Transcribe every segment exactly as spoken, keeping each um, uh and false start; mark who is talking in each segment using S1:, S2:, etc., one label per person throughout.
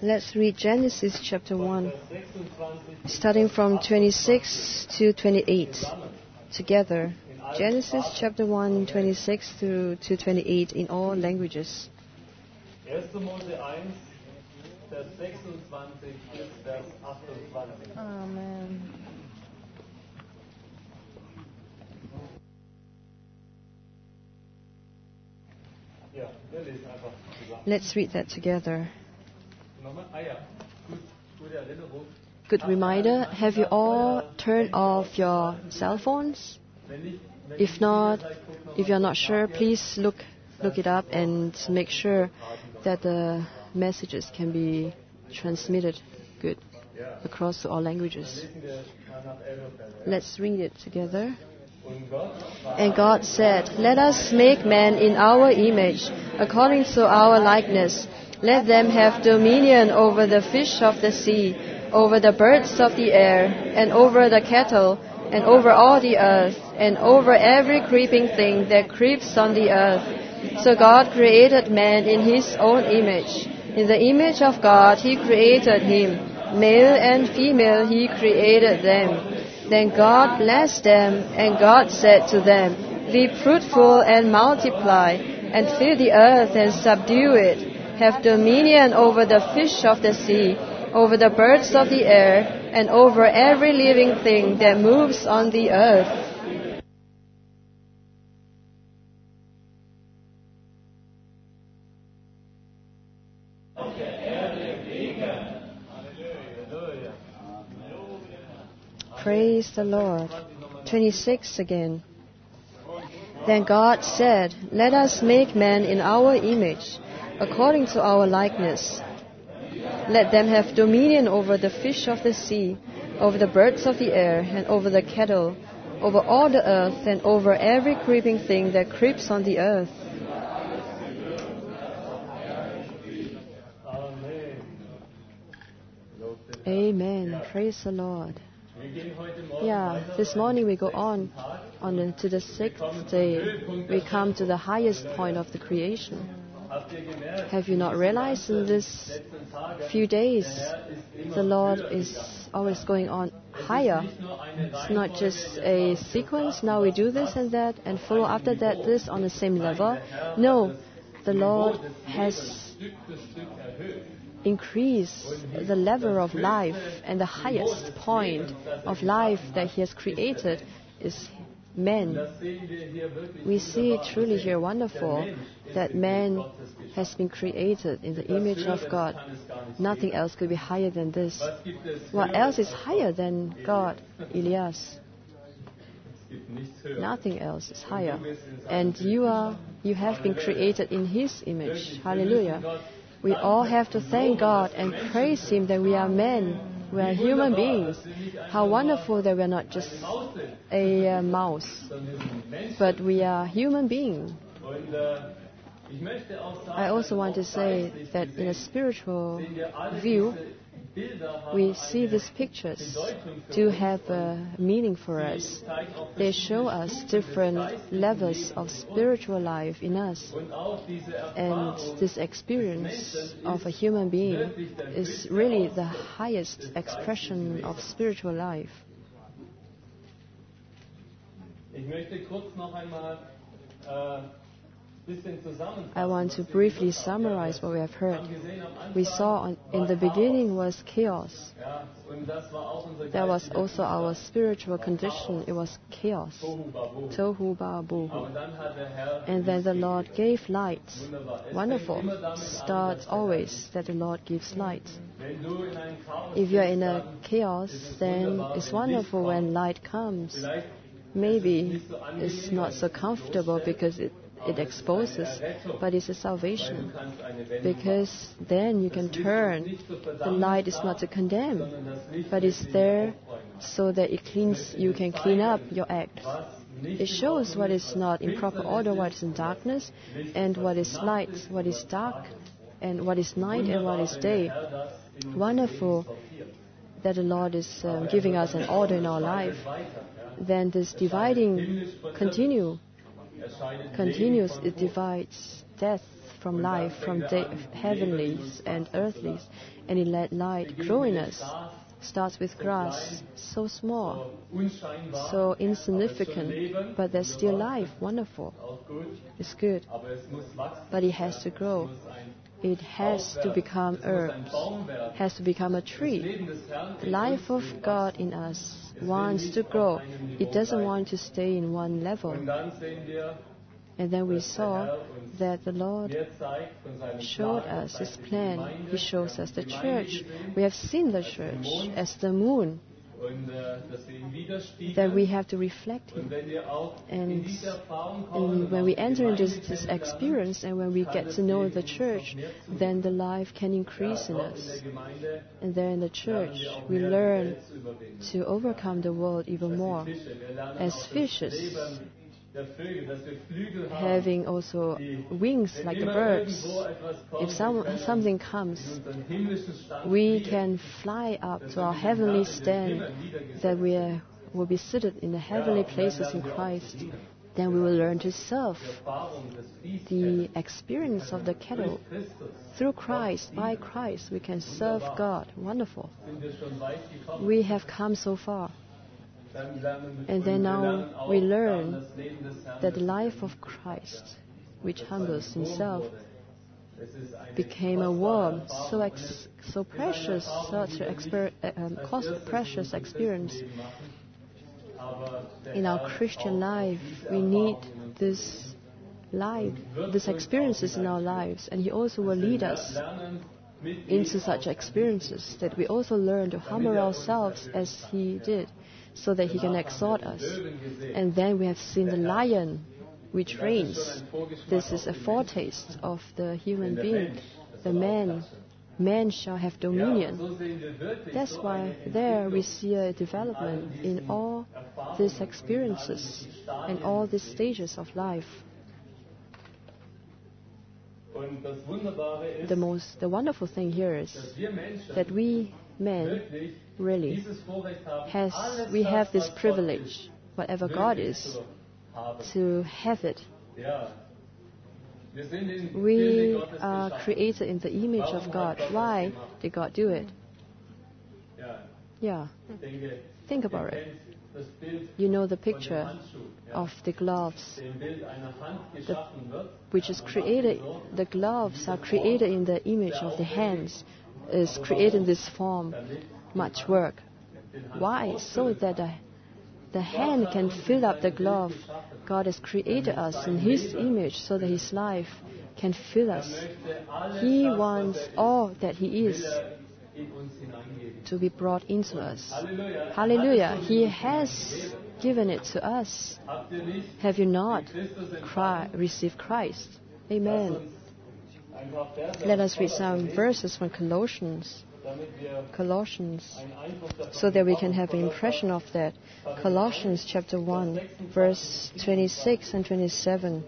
S1: Let's read Genesis chapter one, starting from twenty-six to twenty-eight, together. Genesis chapter one, twenty-six through to twenty-eight in all languages.
S2: erster Mose eins, Vers sechsundzwanzig bis Vers achtundzwanzig.
S1: Amen.
S2: Ja, wir lesen einfach zusammen.
S1: Let's read that together.
S2: Nochmal? Ah ja, gut, gute Erinnerung.
S1: Good reminder, have you all turned off your cell phones?
S2: Wenn nicht, wenn
S1: If not, if you're not sure, please look look it up and make sure that the messages can be transmitted good across to all languages.
S2: lesen wir nach Elberfeld.
S1: Let's read it together.
S2: Und Gott
S1: And God said, let us make man in our image, according to our likeness. Let them have dominion over the fish of the sea, over the birds of the air, and over the cattle, and over all the earth, and over every creeping thing that creeps on the earth. So God created man in his own image. In the image of God he created him. Male and female he created them. Then God blessed them, and God said to them, be fruitful and multiply, and fill the earth and subdue it. Have dominion over the fish of the sea, over the birds of the air, and over every living thing that moves on the earth. Praise the Lord. twenty-six again. Then God said, let us make man in our image, according to our likeness. Let them have dominion over the fish of the sea, over the birds of the air, and over the cattle, over all the earth, and over every creeping thing that creeps on the earth. Amen. Praise the Lord. Yeah, this morning we go on, on the, to the sixth day. We come to the highest point of the creation. Have you not realized in this few days the Lord is always going on higher? It's not just a sequence, now we do this and that, and follow after that this on the same level. No, the Lord has increase the level of life, and the highest point of life that He has created is man. We see truly here wonderful that man has been created in the image of God. Nothing else could be higher than this. What else is higher than God, Elias? Nothing else is higher. And you are, you have been created in His image. Hallelujah. We all have to thank God and praise Him that we are men, we are human beings. How wonderful that we are not just a uh, mouse, but we are human beings. I also want to say that in a spiritual view, we see these pictures do have a meaning for us. They show us different levels of spiritual life in us. And this experience of a human being is really the highest expression of spiritual life. I want to briefly summarize what we have heard. We saw on, in the beginning was chaos. That was also our spiritual condition. It was chaos. Tohu Babu. And then the Lord gave light. Wonderful. Starts always that the Lord gives light. If you're in a chaos, then it's wonderful when light comes. Maybe it's not so comfortable because it it exposes, but it's a salvation. Because then you can turn. The light is not to condemn, but it's there so that it cleans. You can clean up your acts. It shows what is not in proper order, what is in darkness, and what is light, what is dark, and what is night, and what is day. Wonderful that the Lord is um, giving us an order in our life. Then this dividing continue. continues, it divides death from life, from the heavenlies and earthlies, and He let light grow in us. Starts with grass, so small, so insignificant, but there's still life, wonderful. It's good, but it has to grow. It has to become herbs, has to become a tree. The life of God in us wants to grow. It doesn't want to stay in one level. And then we saw that the Lord showed us His plan. He shows us the church. We have seen the church as the moon, that we have to reflect Him. And, and when we enter into this, this experience and when we get to know the church, then the life can increase in us. And there in the church, we learn to overcome the world even more. As fishes, having also wings like the birds, if some, something comes, we can fly up to our heavenly stand, that we are, will be seated in the heavenly places in Christ. Then we will learn to serve. The experience of the cattle, through Christ, by Christ, we can serve God. Wonderful. We have come so far. And then now we learn that the life of Christ, which humbles Himself, became a worm, so ex- so precious, such an exper- um, cost precious experience. In our Christian life, we need this life, these experiences in our lives, and He also will lead us into such experiences, that we also learn to humble ourselves as He did, so that He can exalt us. And then we have seen the lion which reigns. This is a foretaste of the human being, the man. Man shall have dominion. That's why there we see a development in all these experiences and all these stages of life. The most, the wonderful thing here is that we men really has we have this privilege, whatever God is, to have it. We are created in the image of God. Why did God do it? Yeah. Think about it. You know the picture of the gloves, the, which is created. The gloves are created in the image of the hands, is created in this form. Much work. Why? So that the, the hand can fill up the glove. God has created us in His image so that His life can fill us. He wants all that He is to be brought into us. Hallelujah. He has given it to us. Have you not cry, received Christ? Amen. Let us read some verses from Colossians. Colossians, so that we can have an impression of that. Colossians chapter one, verse twenty-six and twenty-seven.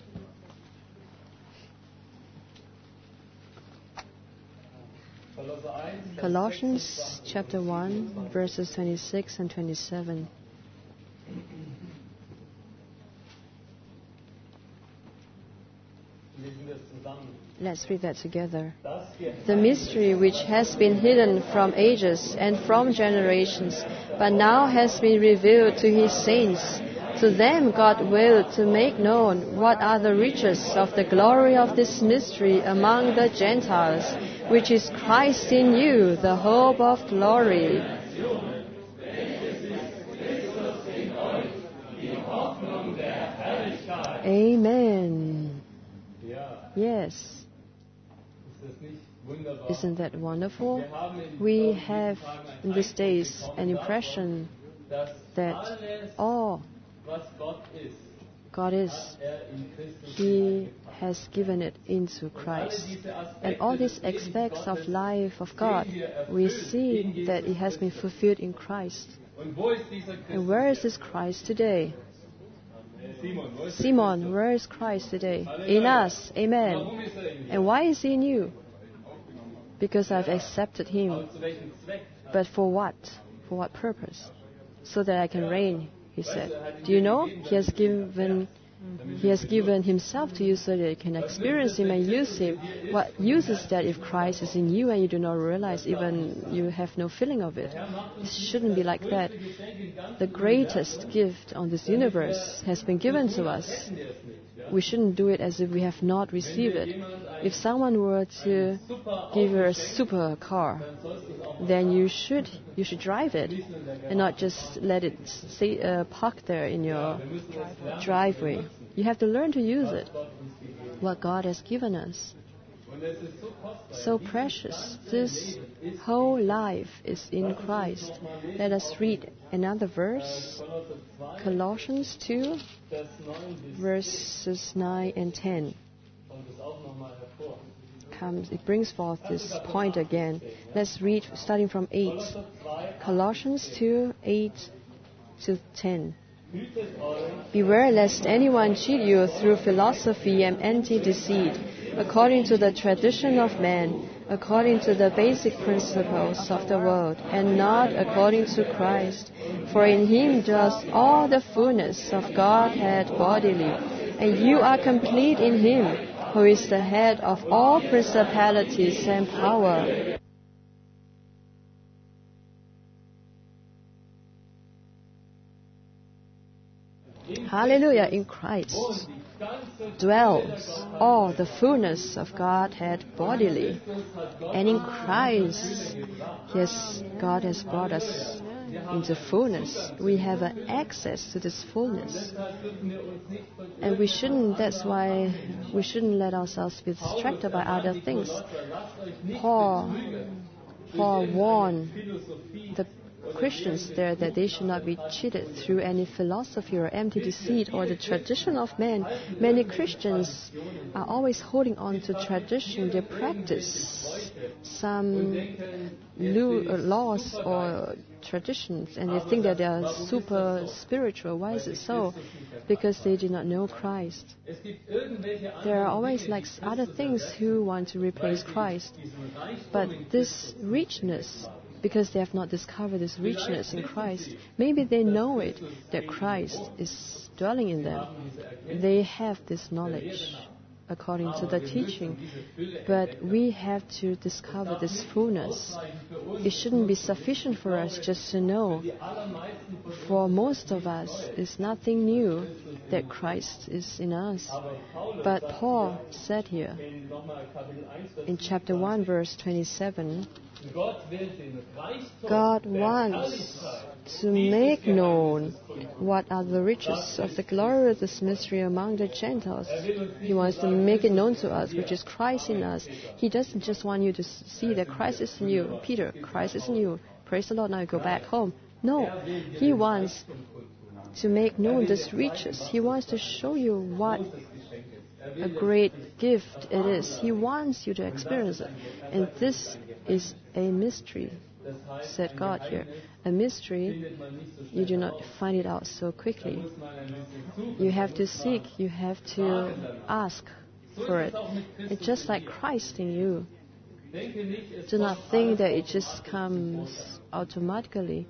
S1: Colossians chapter one, verses twenty-six and twenty-seven. Let's read that together. The mystery which has been hidden from ages and from generations, but now has been revealed to His saints. To them God willed to make known what are the riches of the glory of this mystery among the Gentiles, which is Christ in you, the hope of glory. Amen. Yes. Isn't that wonderful? We have in these days an impression that all God is, He has given it into Christ. And all these aspects of life of God, we see that it has been fulfilled in Christ. And where is this Christ today? Simon, where is Christ today? In us. Amen. And why is He in you? Because I've accepted Him. But for what? For what purpose? So that I can reign, He said. Do you know? He has given He has given himself to you so that you can experience him and use him. What use is that if Christ is in you and you do not realize, even you have no feeling of it? It shouldn't be like that. The greatest gift on this universe has been given to us. We shouldn't do it as if we have not received it. If someone were to give you a super car, then you should you should drive it and not just let it stay uh, parked there in your driveway. You have to learn to use it. What God has given us. So precious. This whole life is in Christ. Let us read another verse. Colossians two, verses nine and ten. Comes, it brings forth this point again. Let's read starting from eight. Colossians two, eight to ten. Beware lest anyone cheat you through philosophy and empty deceit, according to the tradition of man, according to the basic principles of the world, and not according to Christ. For in him dwells all the fullness of Godhead bodily, and you are complete in him, who is the head of all principalities and power. Hallelujah, in Christ dwells all the fullness of Godhead bodily. And in Christ, yes, God has brought us into fullness. We have an access to this fullness. And we shouldn't, that's why we shouldn't let ourselves be distracted by other things. Paul, Paul warned the Christians there that they should not be cheated through any philosophy or empty deceit or the tradition of man. Many Christians are always holding on to tradition. They practice some laws or traditions and they think that they are super spiritual. Why is it so? Because they do not know Christ. There are always like other things who want to replace Christ. But this richness, because they have not discovered this richness in Christ, maybe they know it, that Christ is dwelling in them. They have this knowledge according to the teaching. But we have to discover this fullness. It shouldn't be sufficient for us just to know. For most of us, it's nothing new that Christ is in us. But Paul said here, in chapter one, verse twenty-seven, God wants to make known what are the riches of the glory of this mystery among the Gentiles. He wants to make it known to us, which is Christ in us. He doesn't just want you to see that Christ is in you. Peter, Christ is in you. Praise the Lord, now you go back home. No, He wants to make known this riches. He wants to show you what a great gift it is. He wants you to experience it. And this is a mystery, said God here. A mystery, you do not find it out so quickly. You have to seek, you have to ask for it. It's just like Christ in you. Do not think that it just comes automatically.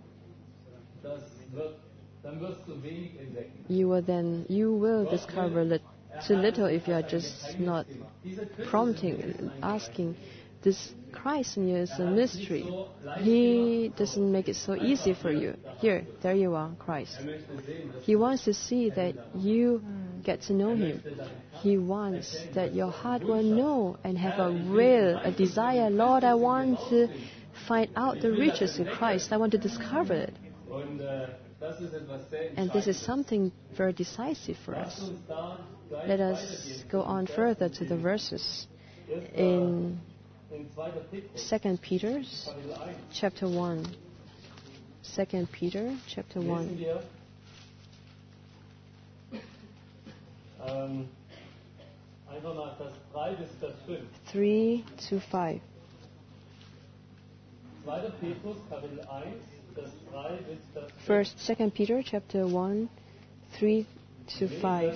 S1: You will then, you will discover that too little if you are just not prompting, asking. This Christ in you is a mystery. He doesn't make it so easy for you. Here, there you are, Christ. He wants to see that you get to know Him. He wants that your heart will know and have a will, a desire. Lord, I want to find out the riches in Christ. I want to discover it. And this is something very decisive for us. Let us go on further to the verses in Second Peter, chapter one. Second Peter, chapter one. Three to five. First, Second Peter, chapter one, three to five.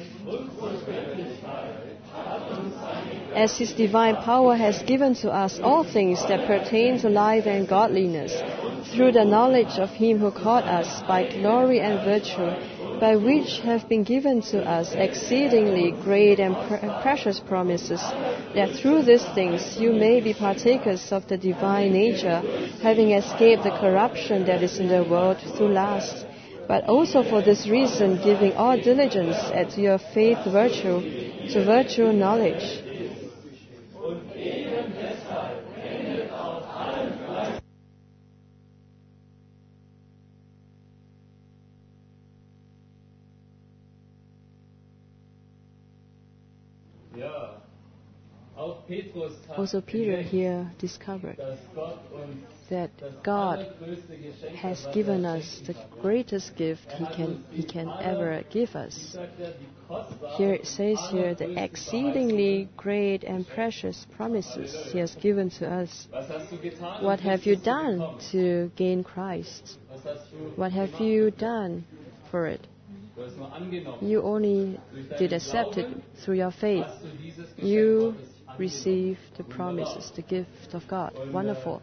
S1: As His divine power has given to us all things that pertain to life and godliness, through the knowledge of Him who called us by glory and virtue, by which have been given to us exceedingly great and pre- precious promises, that through these things you may be partakers of the divine nature, having escaped the corruption that is in the world through lust. But also for this reason, giving all diligence, add to your faith virtue, to virtue knowledge. Also Peter here discovered that God has given us the greatest gift he can, he can ever give us. Here it says here, the exceedingly great and precious promises he has given to us. What have you done to gain Christ? What have you done for it? You only did accept it through your faith. You received the promises, the gift of God. Wonderful.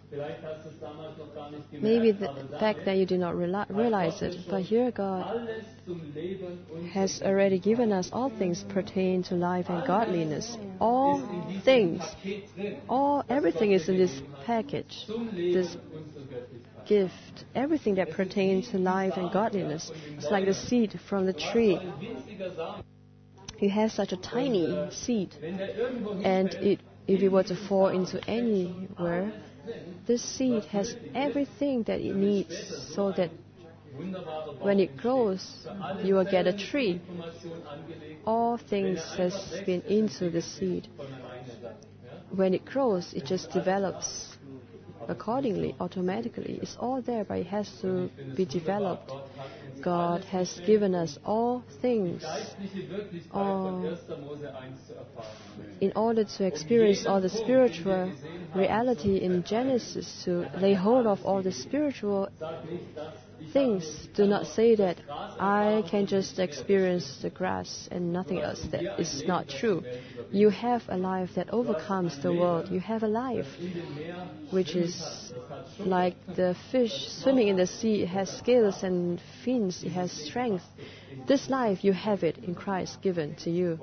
S1: Maybe the fact that you did not realize it, but here God has already given us all things pertaining to life and godliness. All things, all everything is in this package, this gift, everything that pertains to life and godliness. It's like the seed from the tree. You have such a tiny seed, and it, if it were to fall into anywhere, this seed has everything that it needs so that when it grows, you will get a tree. All things has been into the seed. When it grows, it just develops accordingly, automatically. It's all there, but it has to be developed. God has given us all things all in order to experience all the spiritual reality in Genesis, to lay hold of all the spiritual things. Do not say that I can just experience the grass and nothing else. That is not true. You have a life that overcomes the world. You have a life which is like the fish swimming in the sea. It has scales and fins. It has strength. This life, you have it in Christ given to you.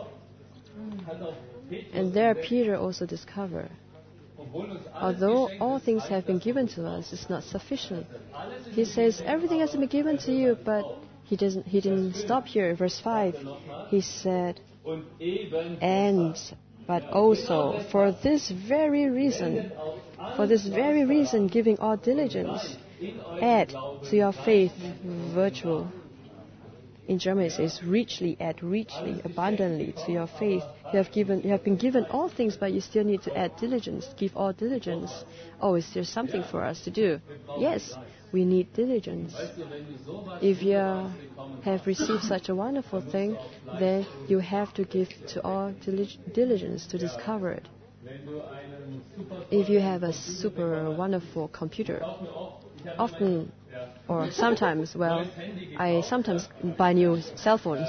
S1: And there Peter also discovered, although all things have been given to us, it's not sufficient. He says everything has been given to you, but he doesn't. He didn't stop here. Verse five, he said, and but also for this very reason, for this very reason, giving all diligence, add to your faith virtue. In German it says richly, add richly, abundantly to your faith. You have given, you have been given all things, but you still need to add diligence. Give all diligence. Oh, is there something for us to do? Yes, we need diligence. If you have received such a wonderful thing, then you have to give to all diligence to discover it. If you have a super wonderful computer, often or sometimes, well, I sometimes buy new cell phones.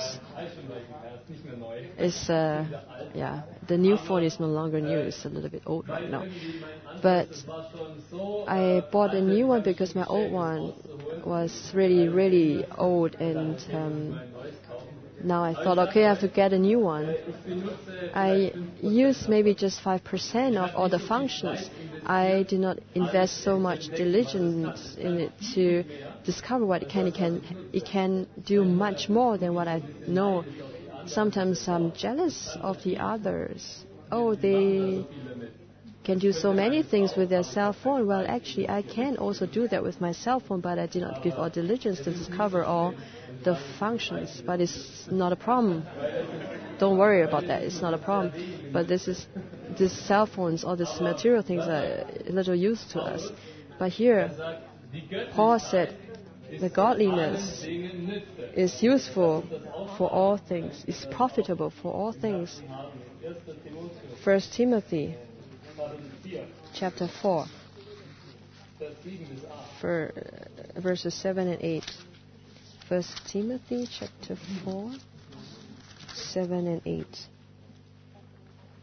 S1: It's, uh, yeah, the new phone is no longer new. It's a little bit old right now. But I bought a new one because my old one was really, really old, and um, now I thought, okay, I have to get a new one. I use maybe just five percent of all the functions. I do not invest so much diligence in it to discover what it can. It can, it can do much more than what I know. Sometimes I'm jealous of the others. Oh, they can do so many things with their cell phone. Well, actually, I can also do that with my cell phone, but I did not give all diligence to discover all the functions. But it's not a problem. Don't worry about that. It's not a problem. But this is, these cell phones, all these material things are a little use to us. But here, Paul said, the godliness is useful for all things. It's profitable for all things. First Timothy chapter four, for verses seven and eight. First Timothy chapter four, seven and eight.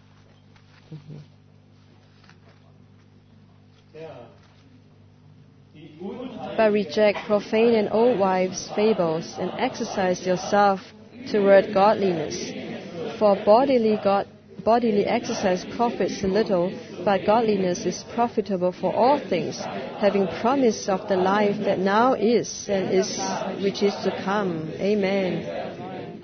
S1: Mm-hmm. but reject profane and old wives' fables, and exercise yourself toward godliness. For bodily God, bodily exercise profits a little, but godliness is profitable for all things, having promise of the life that now is and is which is to come. Amen.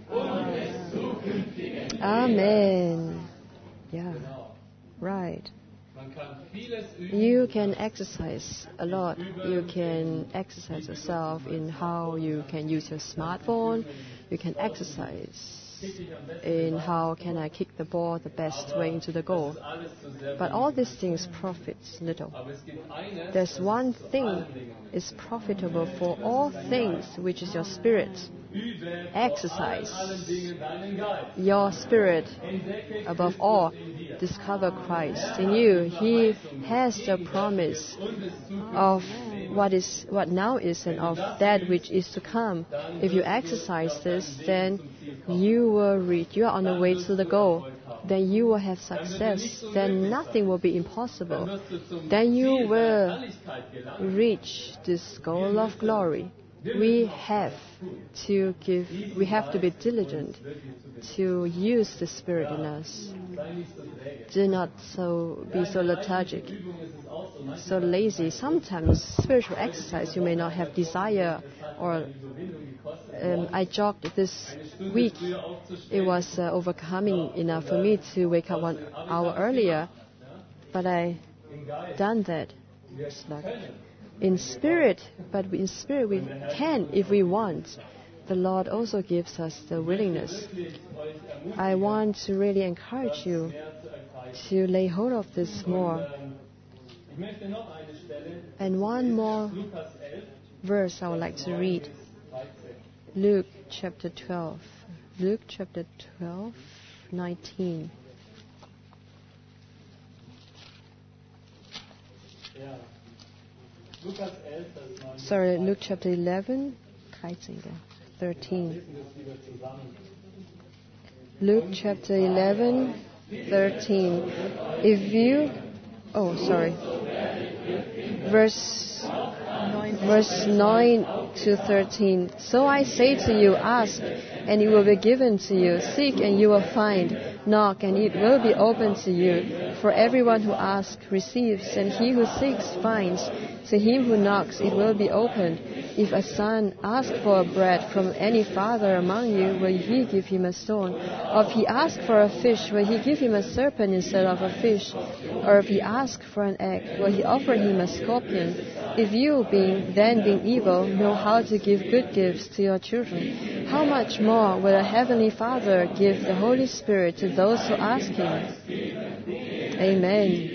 S1: Amen. Yeah. Right. You can exercise a lot. You can exercise yourself in how you can use your smartphone. You can exercise in how can I kick the ball the best way into the goal. But all these things profits little. There's one thing is profitable for all things, which is your spirit. Exercise your spirit. Above all, discover Christ in you. He has the promise of what is what now is and of that which is to come. If you exercise this, then you will reach. You are on the way to the goal. Then you will have success. Then nothing will be impossible. Then you will reach this goal of glory. We have to give. We have to be diligent to use the Spirit in us. Do not so be so lethargic, so lazy. Sometimes spiritual exercise you may not have desire or. Um, I jogged this week. It was uh, overcoming enough for me to wake up one hour earlier, but I done that. It's like in spirit, but in spirit we can if we want. The Lord also gives us the willingness. I want to really encourage you to lay hold of this more. And one more verse I would like to read. Luke chapter twelve. Luke chapter twelve, nineteen. Sorry, Luke chapter eleven, thirteen. Luke chapter eleven, thirteen. If you, oh, sorry. Verse, verse nine to thirteen. So I say to you, ask, and it will be given to you. Seek, and you will find. Knock, and it will be opened to you. For everyone who asks receives, and he who seeks finds. To him who knocks it will be opened. If a son asks for bread from any father among you, will he give him a stone? Or if he asks for a fish, will he give him a serpent instead of a fish? Or if he asks for an egg, will he offer him a scorpion? If you, being then being evil, know how to give good gifts to your children, how much more will a heavenly Father give the Holy Spirit to those who ask him? Amen.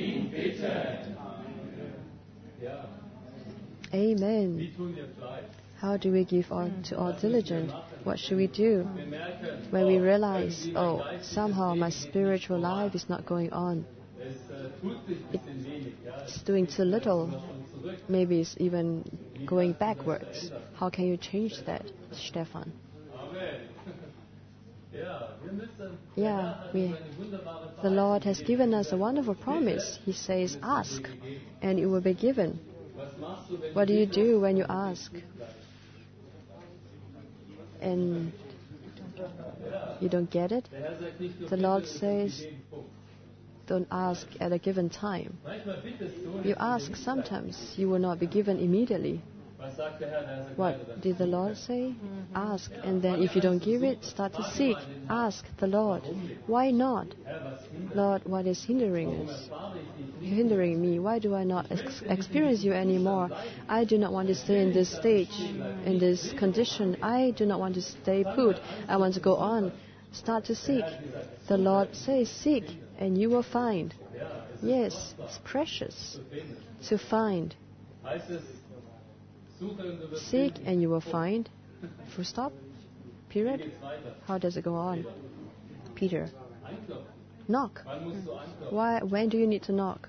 S1: Amen. How do we give all, to all diligent? What should we do when we realize, oh, somehow my spiritual life is not going on? It's doing too little. Maybe it's even going backwards. How can you change that, Stefan? Yeah, we, the Lord has given us a wonderful promise. He says, ask, and it will be given. What do you do when you ask? And you don't get it? The Lord says, don't ask at a given time. You ask sometimes, you will not be given immediately. What did the Lord say? Mm-hmm. Ask, and then if you don't give it, start to seek. Ask the Lord. Why not? Lord, what is hindering us? Hindering me? Why do I not ex- experience you anymore? I do not want to stay in this stage, in this condition. I do not want to stay put. I want to go on. Start to seek. The Lord says, seek, and you will find. Yes, it's precious to find. Seek and you will find. Full stop. Period. How does it go on? Peter. Knock. Why? When do you need to knock?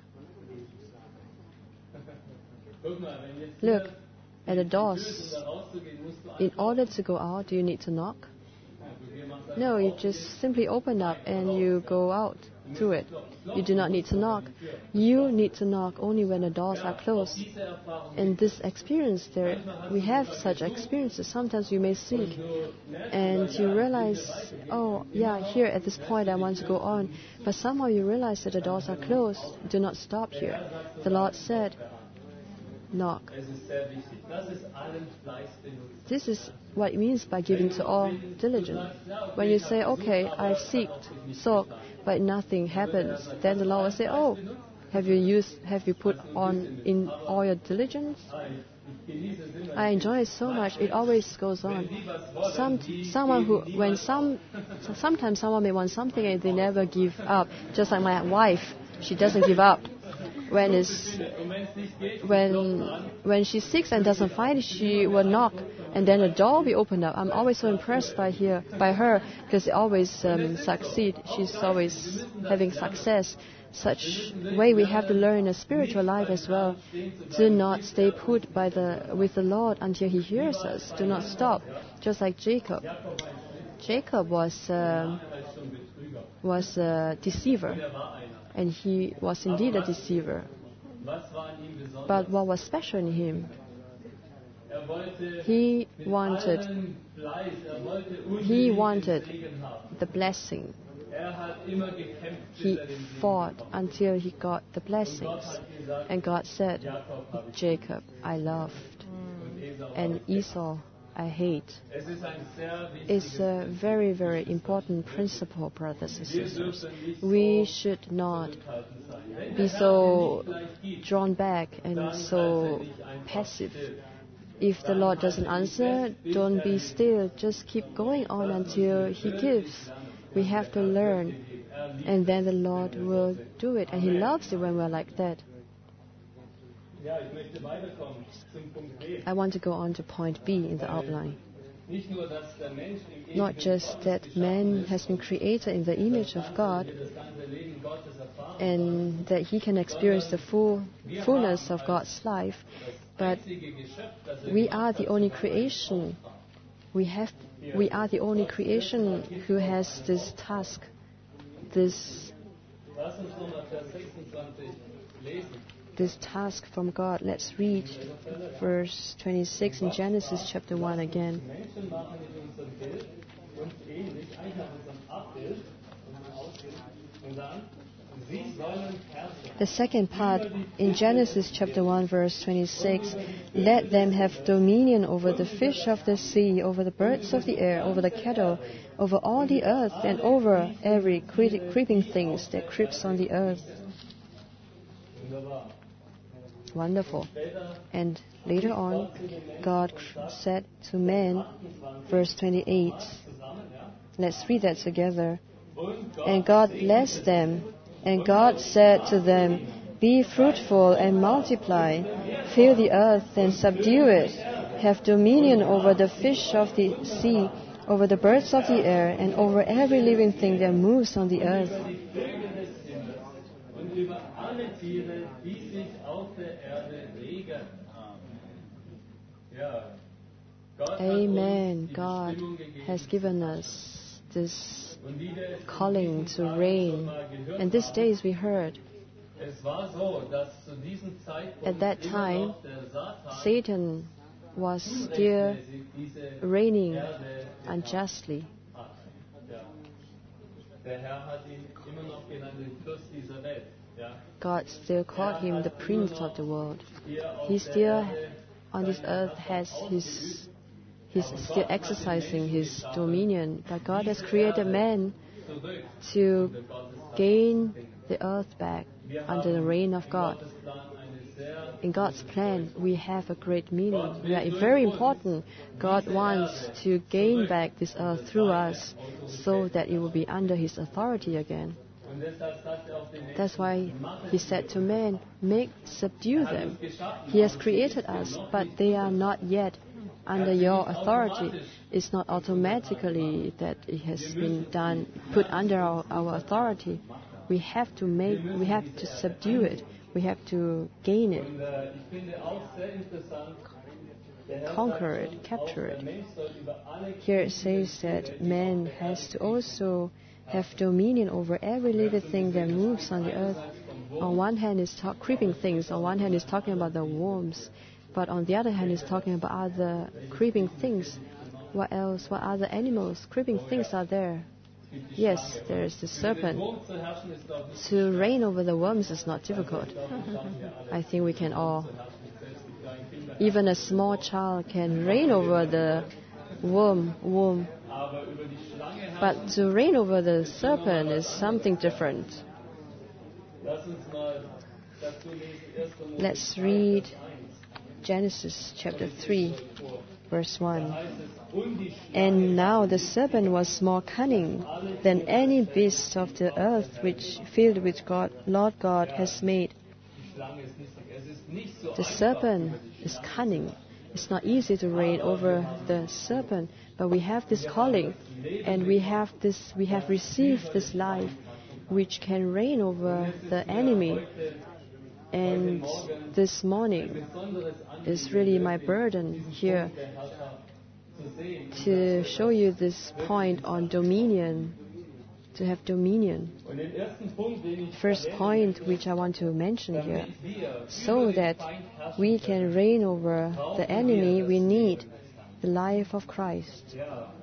S1: Look at the doors. In order to go out, do you need to knock? No, you just simply open up and you go out. through it. You do not need to knock. You need to knock only when the doors are closed. In this experience, there we have such experiences. Sometimes you may seek, and you realize, oh, yeah, here at this point I want to go on. But somehow you realize that the doors are closed. Do not stop here. The Lord said, knock. This is what it means by giving to all diligent. When you say, okay, I've seeked, sought, but nothing happens, then the Lord will say, oh, have you used, have you put on in all your diligence? I enjoy it so much. It always goes on. Some, someone who, when some, sometimes someone may want something and they never give up. Just like my wife, she doesn't give up. When is when when she seeks and doesn't find it, she will knock, and then the door will be opened up. I'm always so impressed by here by her because it always um, succeed. She's always having success. Such way we have to learn in a spiritual life as well. Do not stay put by the with the Lord until He hears us. Do not stop. Just like Jacob. Jacob was uh, was a deceiver. And he was indeed a deceiver. But what was special in him? He wanted, he wanted the blessing. He fought until he got the blessings. And God said, Jacob I loved, and Esau I hate. It's a very, very important principle, brothers and sisters. We should not be so drawn back and so passive. If the Lord doesn't answer, don't be still. Just keep going on until He gives. We have to learn, and then the Lord will do it. And He loves it when we're like that. I want to go on to point B in the outline. Not just that man has been created in the image of God and that he can experience the full fullness of God's life, but we are the only creation. We have, we are the only creation who has this task, this. This task from God. Let's read verse twenty-six in Genesis chapter one again. The second part in Genesis chapter one verse twenty-six, let them have dominion over the fish of the sea, over the birds of the air, over the cattle, over all the earth, and over every cre- creeping thing that creeps on the earth. Wonderful. And later on, God said to man, verse twenty-eight. Let's read that together. And God blessed them, and God said to them, be fruitful and multiply, fill the earth and subdue it, have dominion over the fish of the sea, over the birds of the air, and over every living thing that moves on the earth. Amen. God has given us this calling to reign. And these days we heard, at that time, Satan was still reigning unjustly. God still called him the prince of the world. He still, on this earth, has his, he's still exercising his dominion. But God has created man to gain the earth back under the reign of God. In God's plan, we have a great meaning. We are very important. God wants to gain back this earth through us so that it will be under His authority again. That's why He said to man, make, subdue them. He has created us, but they are not yet under your authority. It's not automatically that it has been done, put under our, our authority. We have to make, we have to subdue it. We have to gain it, conquer it, capture it. Here it says that man has to also have dominion over every living thing that moves on the earth. On one hand, is talk creeping things. On one hand, is talking about the worms, but on the other hand, is talking about other creeping things. What else? What other animals, creeping things are there? Yes, there is the serpent. To reign over the worms is not difficult. I think we can all. Even a small child can reign over the worm, worm. But to reign over the serpent is something different. Let's read Genesis chapter three, verse one. And now the serpent was more cunning than any beast of the earth which filled with God, Lord God has made. The serpent is cunning. It's not easy to reign over the serpent, but we have this calling, and we have this. We have received this life, which can reign over the enemy. And this morning is really my burden here to show you this point on dominion, to have dominion. First point which I want to mention here, so that we can reign over the enemy, we need the life of Christ.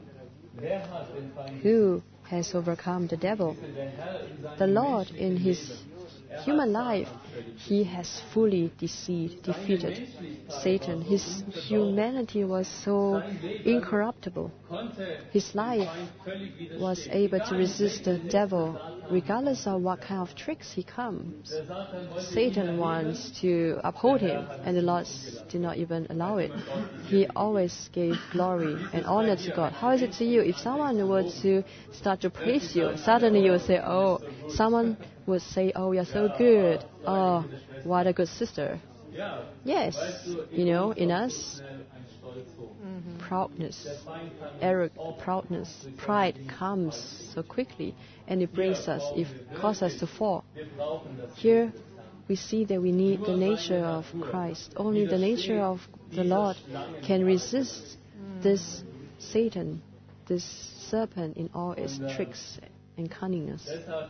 S1: Who has overcome the devil? The Lord in his human life, he has fully deceived, defeated Satan. His humanity was so incorruptible. His life was able to resist the devil, regardless of what kind of tricks he comes. Satan wants to uphold him, and the Lord did not even allow it. He always gave glory and honor to God. How is it to you? If someone were to start to praise you, suddenly you will say, oh, someone would say, oh, you're so good. Oh, what a good sister. Yes, you know, in us, mm-hmm. proudness, arrogance, proudness, pride comes so quickly, and it brings us, it causes us to fall. Here, we see that we need the nature of Christ. Only the nature of the Lord can resist this Satan, this serpent in all its tricks and cunningness.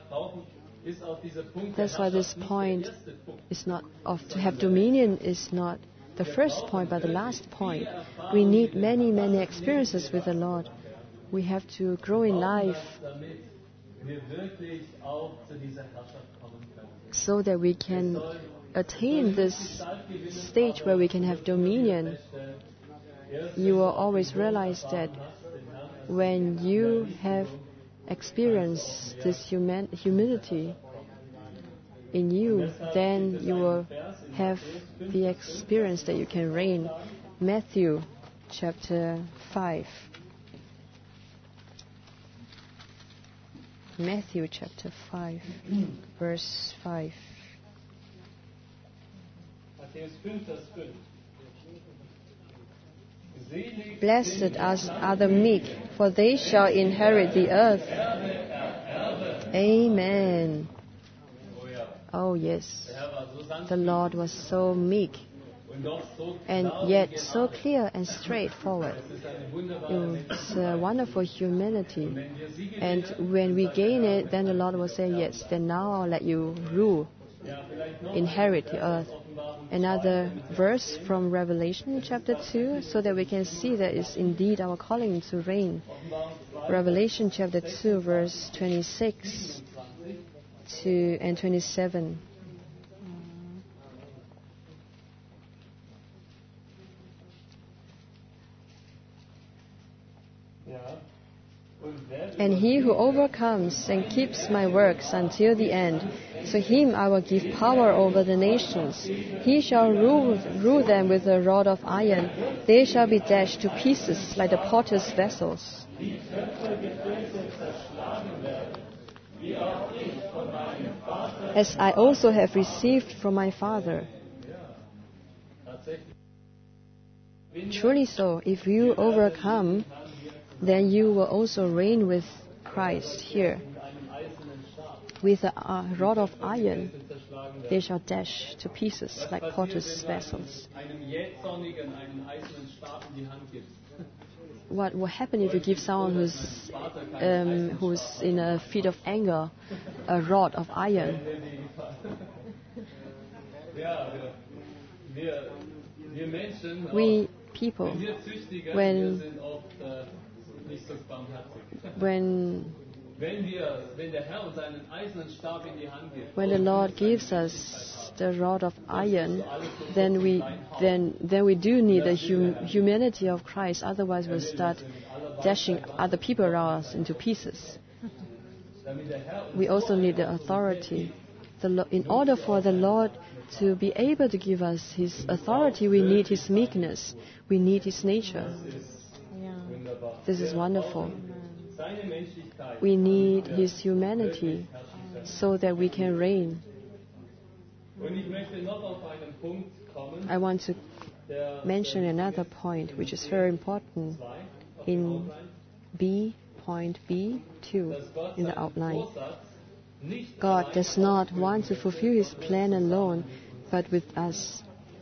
S1: That's why this point is not of to have dominion is not the first point, but the last point. We need many, many experiences with the Lord. We have to grow in life so that we can attain this stage where we can have dominion. You will always realize that when you have experienced this human, humility in you, then you will have the experience that you can reign. Matthew chapter five. Matthew chapter five, verse five. Blessed are the meek, for they shall inherit the earth. Amen. Oh yes, the Lord was so meek and yet so clear and straightforward. It's a wonderful humility. And when we gain it, then the Lord will say, yes, then now I'll let you rule, inherit the earth. Another verse from Revelation chapter two, so that we can see that it's indeed our calling to reign. Revelation chapter two, verse twenty-six to and twenty-seven. And he who overcomes and keeps my works until the end, to him I will give power over the nations. He shall rule, rule them with a rod of iron. They shall be dashed to pieces like the potter's vessels. As I also have received from my Father. Truly so, if you overcome, then you will also reign with Christ here. With a uh, rod of iron, they shall dash to pieces like potter's vessels. what will happen if you give someone who's um, who's in a fit of anger a rod of iron? We people, when when when the Lord gives us the rod of iron, then we then then we do need the hum, humanity of Christ. Otherwise, we'll start dashing other people around us into pieces. We also need the authority. The, in order for the Lord to be able to give us His authority, we need His meekness. We need His nature. This is wonderful. We need His humanity so that we can reign. I want to mention another point which is very important in B, point B two in the outline. God does not want to fulfill His plan alone, but with us.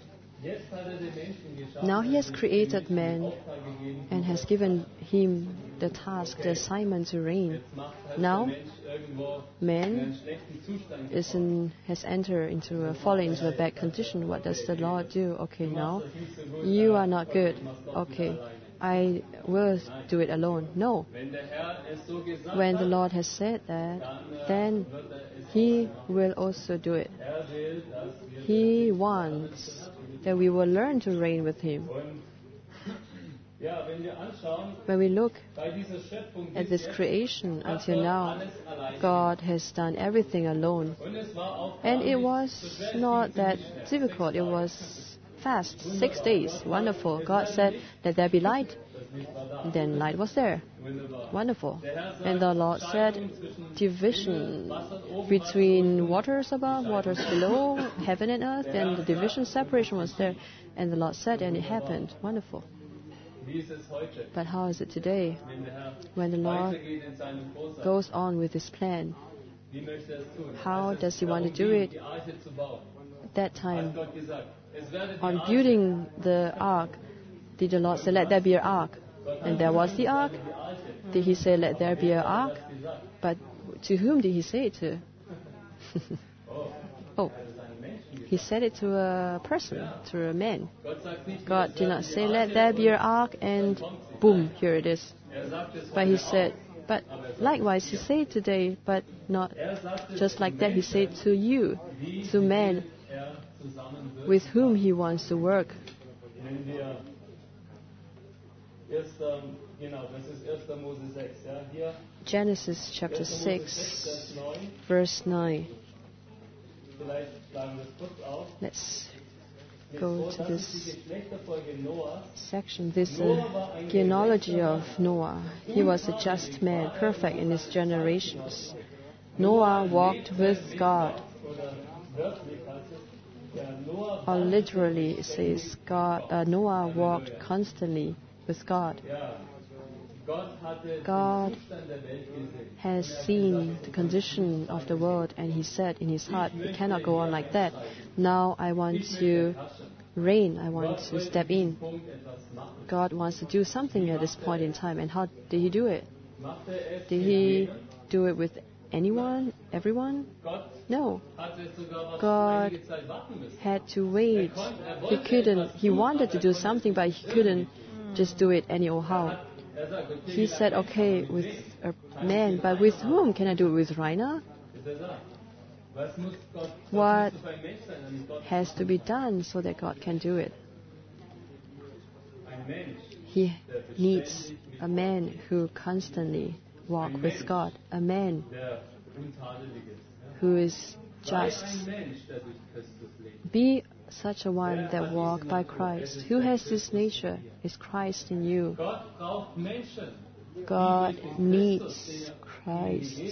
S1: Now He has created man and has given him the task, the assignment to reign. Now, man is in, has entered into a, fallen into a bad condition. What does the Lord do? Okay, now, you are not good. Okay, I will do it alone. No. When the Lord has said that, then He will also do it. He wants that we will learn to reign with Him. When we look at this creation until now, God has done everything alone. And it was not that difficult. It was fast. Six days. Wonderful. God said, let there be light. Then light was there. Wonderful. And the Lord said, division between waters above, waters below, heaven and earth. And the division, separation was there. And the Lord said, and it happened. Wonderful. But how is it today? When the Lord goes on with His plan, how does He want to do it? At that time, on building the ark, did the Lord say, let there be an ark? And there was the ark. Did He say, let there be an ark? But to whom did He say it to? Oh, He said it to a person, to a man. God did not say, let there be an ark, and boom, here it is. But He said, but likewise, He said today, but not just like that. He said to you, to man, with whom He wants to work. Genesis chapter six, verse nine. Let's go to this section, this uh, genealogy of Noah. He was a just man, perfect in his generations. Noah walked with God. Or literally it says God, uh, Noah walked constantly with God. God has seen the condition of the world, and He said in His heart, it cannot go on like that. Now I want to reign, I want to step in. God wants to do something at this point in time. And how did He do it? Did He do it with anyone, everyone? No. God had to wait. He couldn't, He wanted to do something, but He couldn't just do it any old how. He said, okay, with a man, but with whom? Can I do it with Rainer? What has to be done so that God can do it? He needs a man who constantly walks with God, a man who is just. Be such a one that walk by Christ. Who has this nature? Is Christ in you. God needs Christ.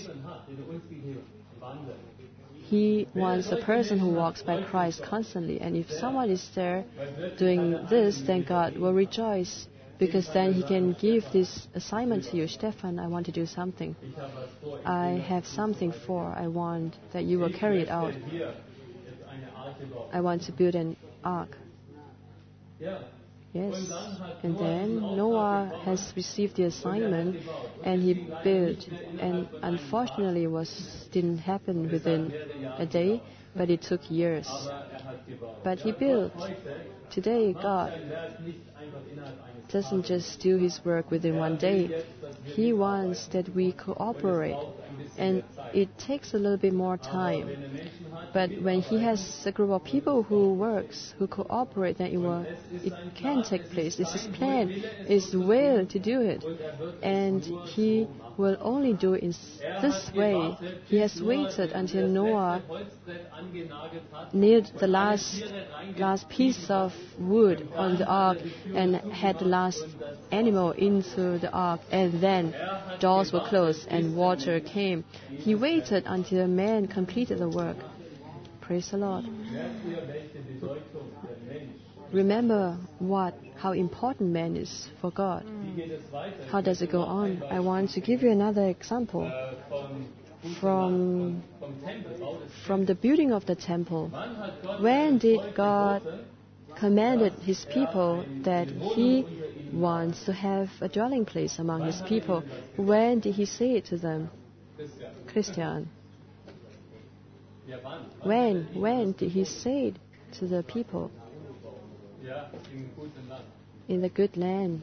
S1: He wants a person who walks by Christ constantly. And if someone is there doing this, then God will rejoice, because then He can give this assignment to you. Stefan, I want to do something. I have something for. I want that you will carry it out. I want to build an ark. Yes. And then Noah has received the assignment and he built. And unfortunately, it was didn't happen within a day, but it took years. But he built. Today, God doesn't just do His work within one day. He wants that we cooperate. And it takes a little bit more time. But when He has a group of people who works, who cooperate, then it will, it can take place. It's His plan, it's will to do it. And He will only do it in this way. He has waited until Noah nailed the last, last piece of wood on the ark and had the last animal into the ark, and then doors were closed and water came. He waited until man completed the work. Praise the Lord. Remember what, how important man is for God. How does it go on? I want to give you another example from, from the building of the temple. When did God commanded His people that He wants to have a dwelling place among His people? When did He say it to them? Christian. When? When did He say it to the people? In the good land.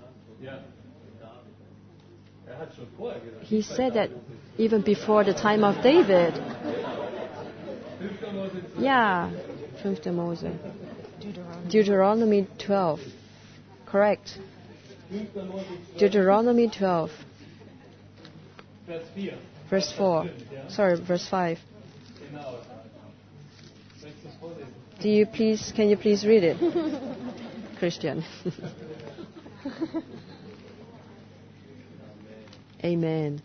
S1: He said that even before the time of David. Yeah, Fifth Moses. Deuteronomy twelve. Correct. Deuteronomy twelve. Verse four. Sorry, verse five. Do you please, can you please read it? Christian. Amen.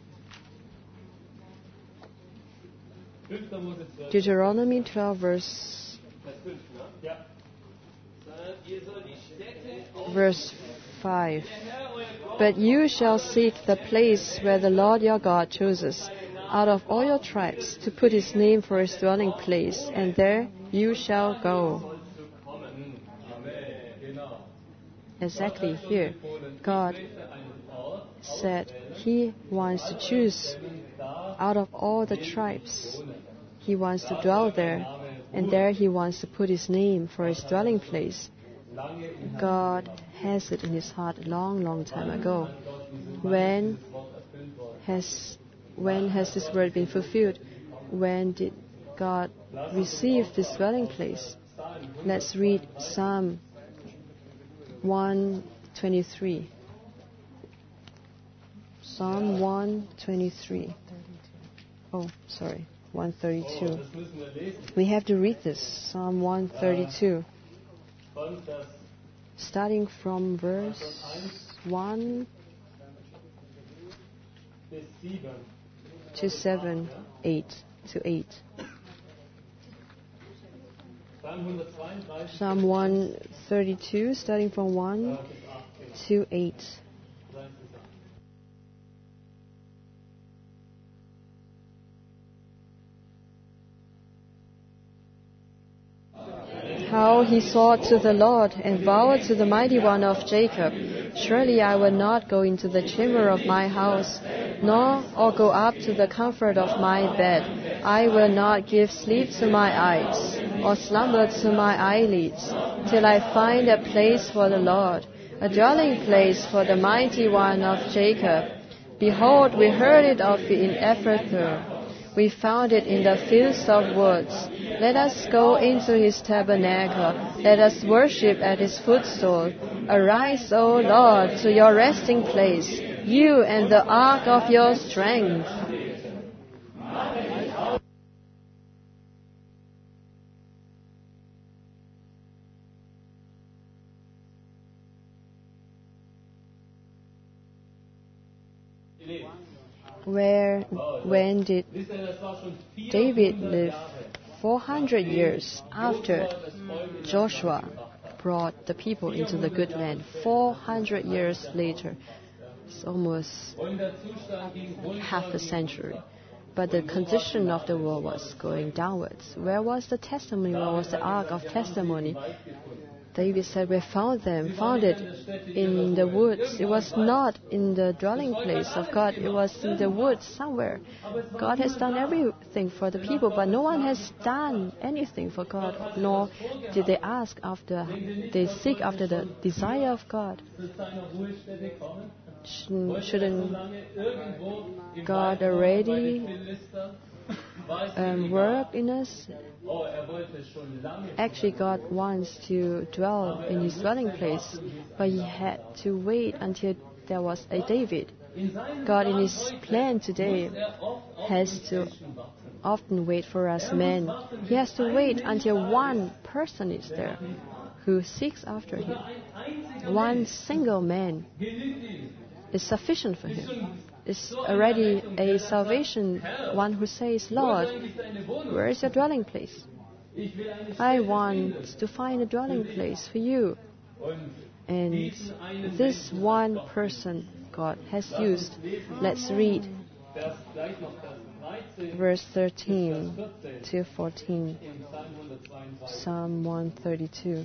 S1: Deuteronomy twelve, verse verse five. But you shall seek the place where the Lord your God chooses out of all your tribes to put His name for His dwelling place, and there you shall go. Exactly here, God said He wants to choose out of all the tribes. He wants to dwell there, and there He wants to put His name for His dwelling place. God has it in His heart a long, long time ago. When has when has this word been fulfilled? When did God receive this dwelling place? Let's read Psalm one twenty-three. Psalm one twenty-three. Oh, sorry, one thirty-two. We have to read this. Psalm one thirty-two. Starting from verse one to seven, eight to eight. Psalm one thirty-two, starting from one to eight. How he sought to the Lord and vowed to the Mighty One of Jacob, surely I will not go into the chamber of my house, nor or go up to the comfort of my bed. I will not give sleep to my eyes, or slumber to my eyelids, till I find a place for the Lord, a dwelling place for the Mighty One of Jacob. Behold, we heard it of you in Ephrathah. We found it in the fields of woods. Let us go into His tabernacle. Let us worship at His footstool. Arise, O Lord, to your resting place, you and the ark of your strength. Where, when did David live? four hundred years after Joshua brought the people into the good land. four hundred years later. It's almost half a century. But the condition of the world was going downwards. Where was the testimony? Where was the ark of testimony? David said, we found them, found it in the woods. It was not in the dwelling place of God. It was in the woods somewhere. God has done everything for the people, but no one has done anything for God, nor did they ask after, they seek after the desire of God. Shouldn't God already um, work in us? Actually, God wants to dwell in His dwelling place, but He had to wait until there was a David. God, in His plan today, has to often wait for us men. He has to wait until one person is there who seeks after Him. One single man is sufficient for Him. Is already a salvation, one who says, Lord, where is your dwelling place? I want to find a dwelling place for you. And this one person God has used. Let's read verse thirteen to fourteen, Psalm one thirty-two.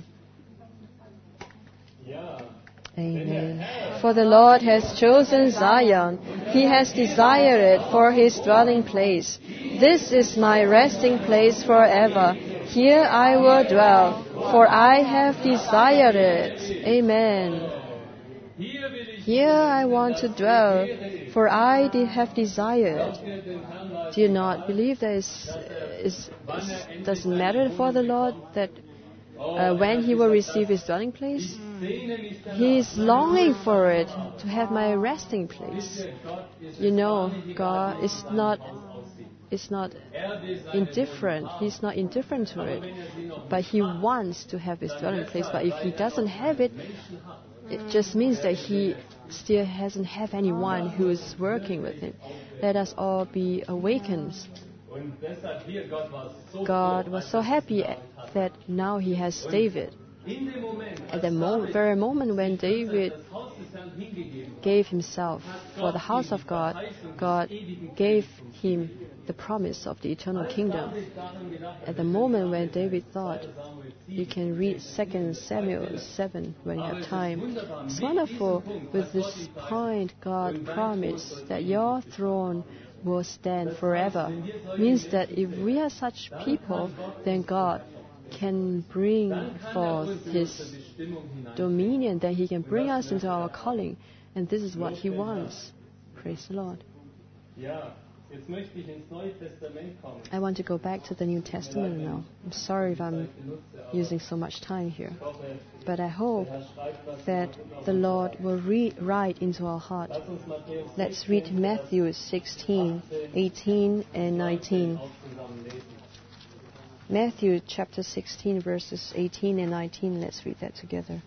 S1: Amen. For the Lord has chosen Zion. He has desired it for His dwelling place. This is my resting place forever. Here I will dwell, for I have desired it. Amen. Here I want to dwell, for I have desired. Do you not believe that it's, it's, it doesn't matter for the Lord that uh, when He will receive His dwelling place? He is longing for it, to have my resting place. You know, God is not is not indifferent. He's not indifferent to it. But He wants to have His dwelling place. But if He doesn't have it, it just means that He still hasn't have anyone who is working with Him. Let us all be awakened. God was so happy that now He has David. At the mo- very moment when David gave himself for the house of God, God gave him the promise of the eternal kingdom. At the moment when David thought, you can read Second Samuel seven when you have time. It's wonderful. With this point, God promised that your throne will stand forever. Means that if we are such people, then God can bring forth His dominion, that He can bring us into our calling. And this is what He wants. Praise the Lord. I want to go back to the New Testament now. I'm sorry if I'm using so much time here. But I hope that the Lord will re- write into our heart. Let's read Matthew sixteen, eighteen and nineteen. Matthew chapter sixteen, verses eighteen and nineteen. Let's read that together.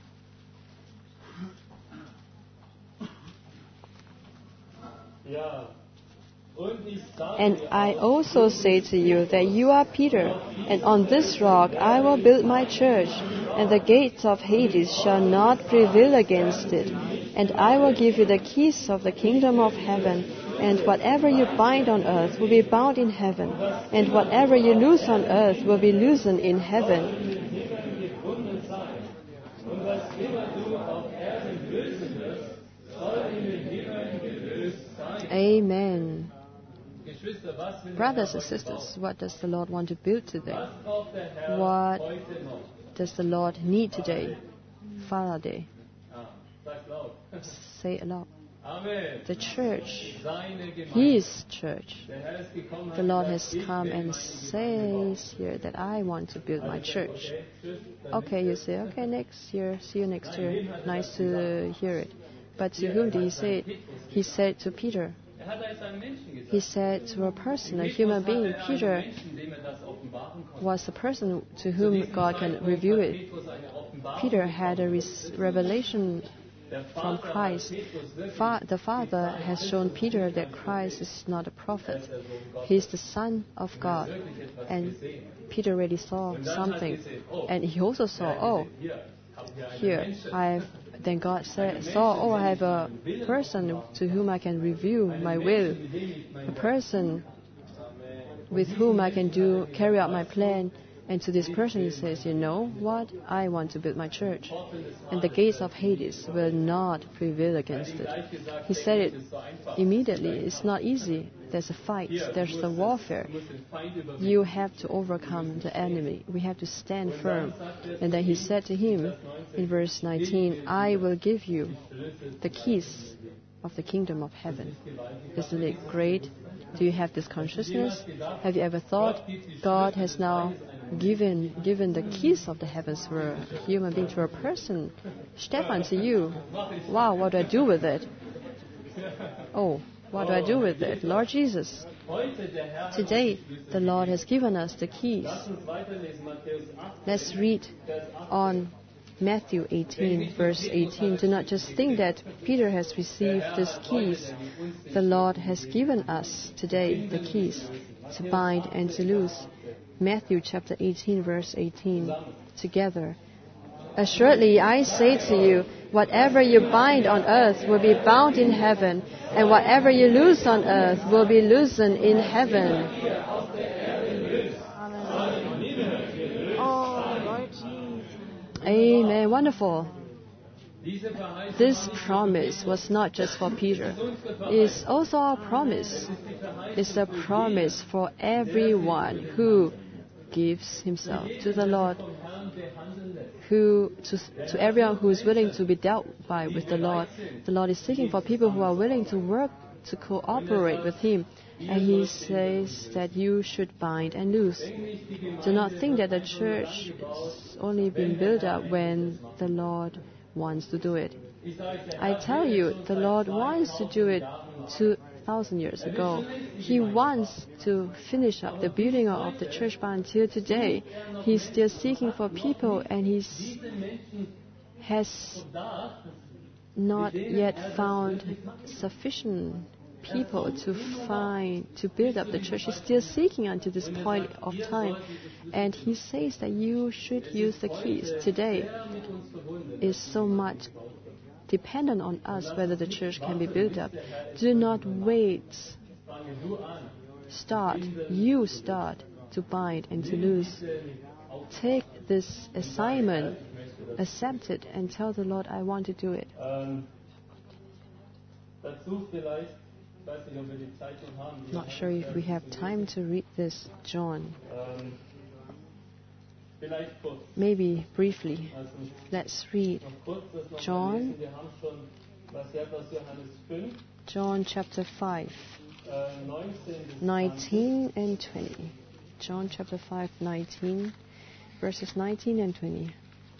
S1: And I also say to you that you are Peter, and on this rock I will build my church, and the gates of Hades shall not prevail against it. And I will give you the keys of the kingdom of heaven. And whatever you bind on earth will be bound in heaven, and whatever you loose on earth will be loosened in heaven. Amen. Brothers and sisters, what does the Lord want to build today? What does the Lord need today? Father Day. Say it aloud. The church, His church. The Lord has come and says here that I want to build my church. Okay, you say, okay, next year, see you next year. Nice to hear it. But to whom did He say it? He said to Peter. He said to a person, a human being. Peter was the person to whom God can reveal it. Peter had a revelation from Christ. Fa- the Father has shown Peter that Christ is not a prophet. He is the Son of God. And Peter already saw something. And he also saw, oh, here, I've then God said, saw, oh, I have a person to whom I can reveal my will, a person with whom I can do carry out my plan. And to this person he says, you know what? I want to build my church. And the gates of Hades will not prevail against it. He said it immediately. It's not easy. There's a fight. There's a warfare. You have to overcome the enemy. We have to stand firm. And then he said to him in verse nineteen, I will give you the keys of the kingdom of heaven. Isn't it great? Do you have this consciousness? Have you ever thought God has now given given the keys of the heavens for a human being, to a person? Stefan, to you. Wow, what do I do with it? Oh, what do I do with it? Lord Jesus, today the Lord has given us the keys. Let's read on Matthew eighteen, verse eighteen. Do not just think that Peter has received these keys. The Lord has given us today the keys to bind and to loose. Matthew chapter eighteen, verse eighteen. Together. Assuredly, I say to you, whatever you bind on earth will be bound in heaven, and whatever you loose on earth will be loosened in heaven. Amen. Wonderful. This promise was not just for Peter. It's also our promise. It's a promise for everyone who gives himself to the Lord, who to, to everyone who is willing to be dealt by with the Lord. The Lord is seeking for people who are willing to work, to cooperate with Him. And He says that you should bind and loose. Do not think that the church is only being built up when the Lord wants to do it. I tell you, the Lord wants to do it two thousand years ago. He wants to finish up the building of the church, but until today, He's still seeking for people, and He has not yet found sufficient people to find, to build up the church. He's still seeking until this point of time. And He says that you should use the keys. Today is so much dependent on us whether the church can be built up. Do not wait. Start. You start to bind and to loose. Take this assignment, accept it, and tell the Lord, I want to do it. Not sure if we have time to read this, John. Maybe briefly. Let's read John, John chapter five, nineteen and twenty. John chapter five, nineteen, verses nineteen and twenty.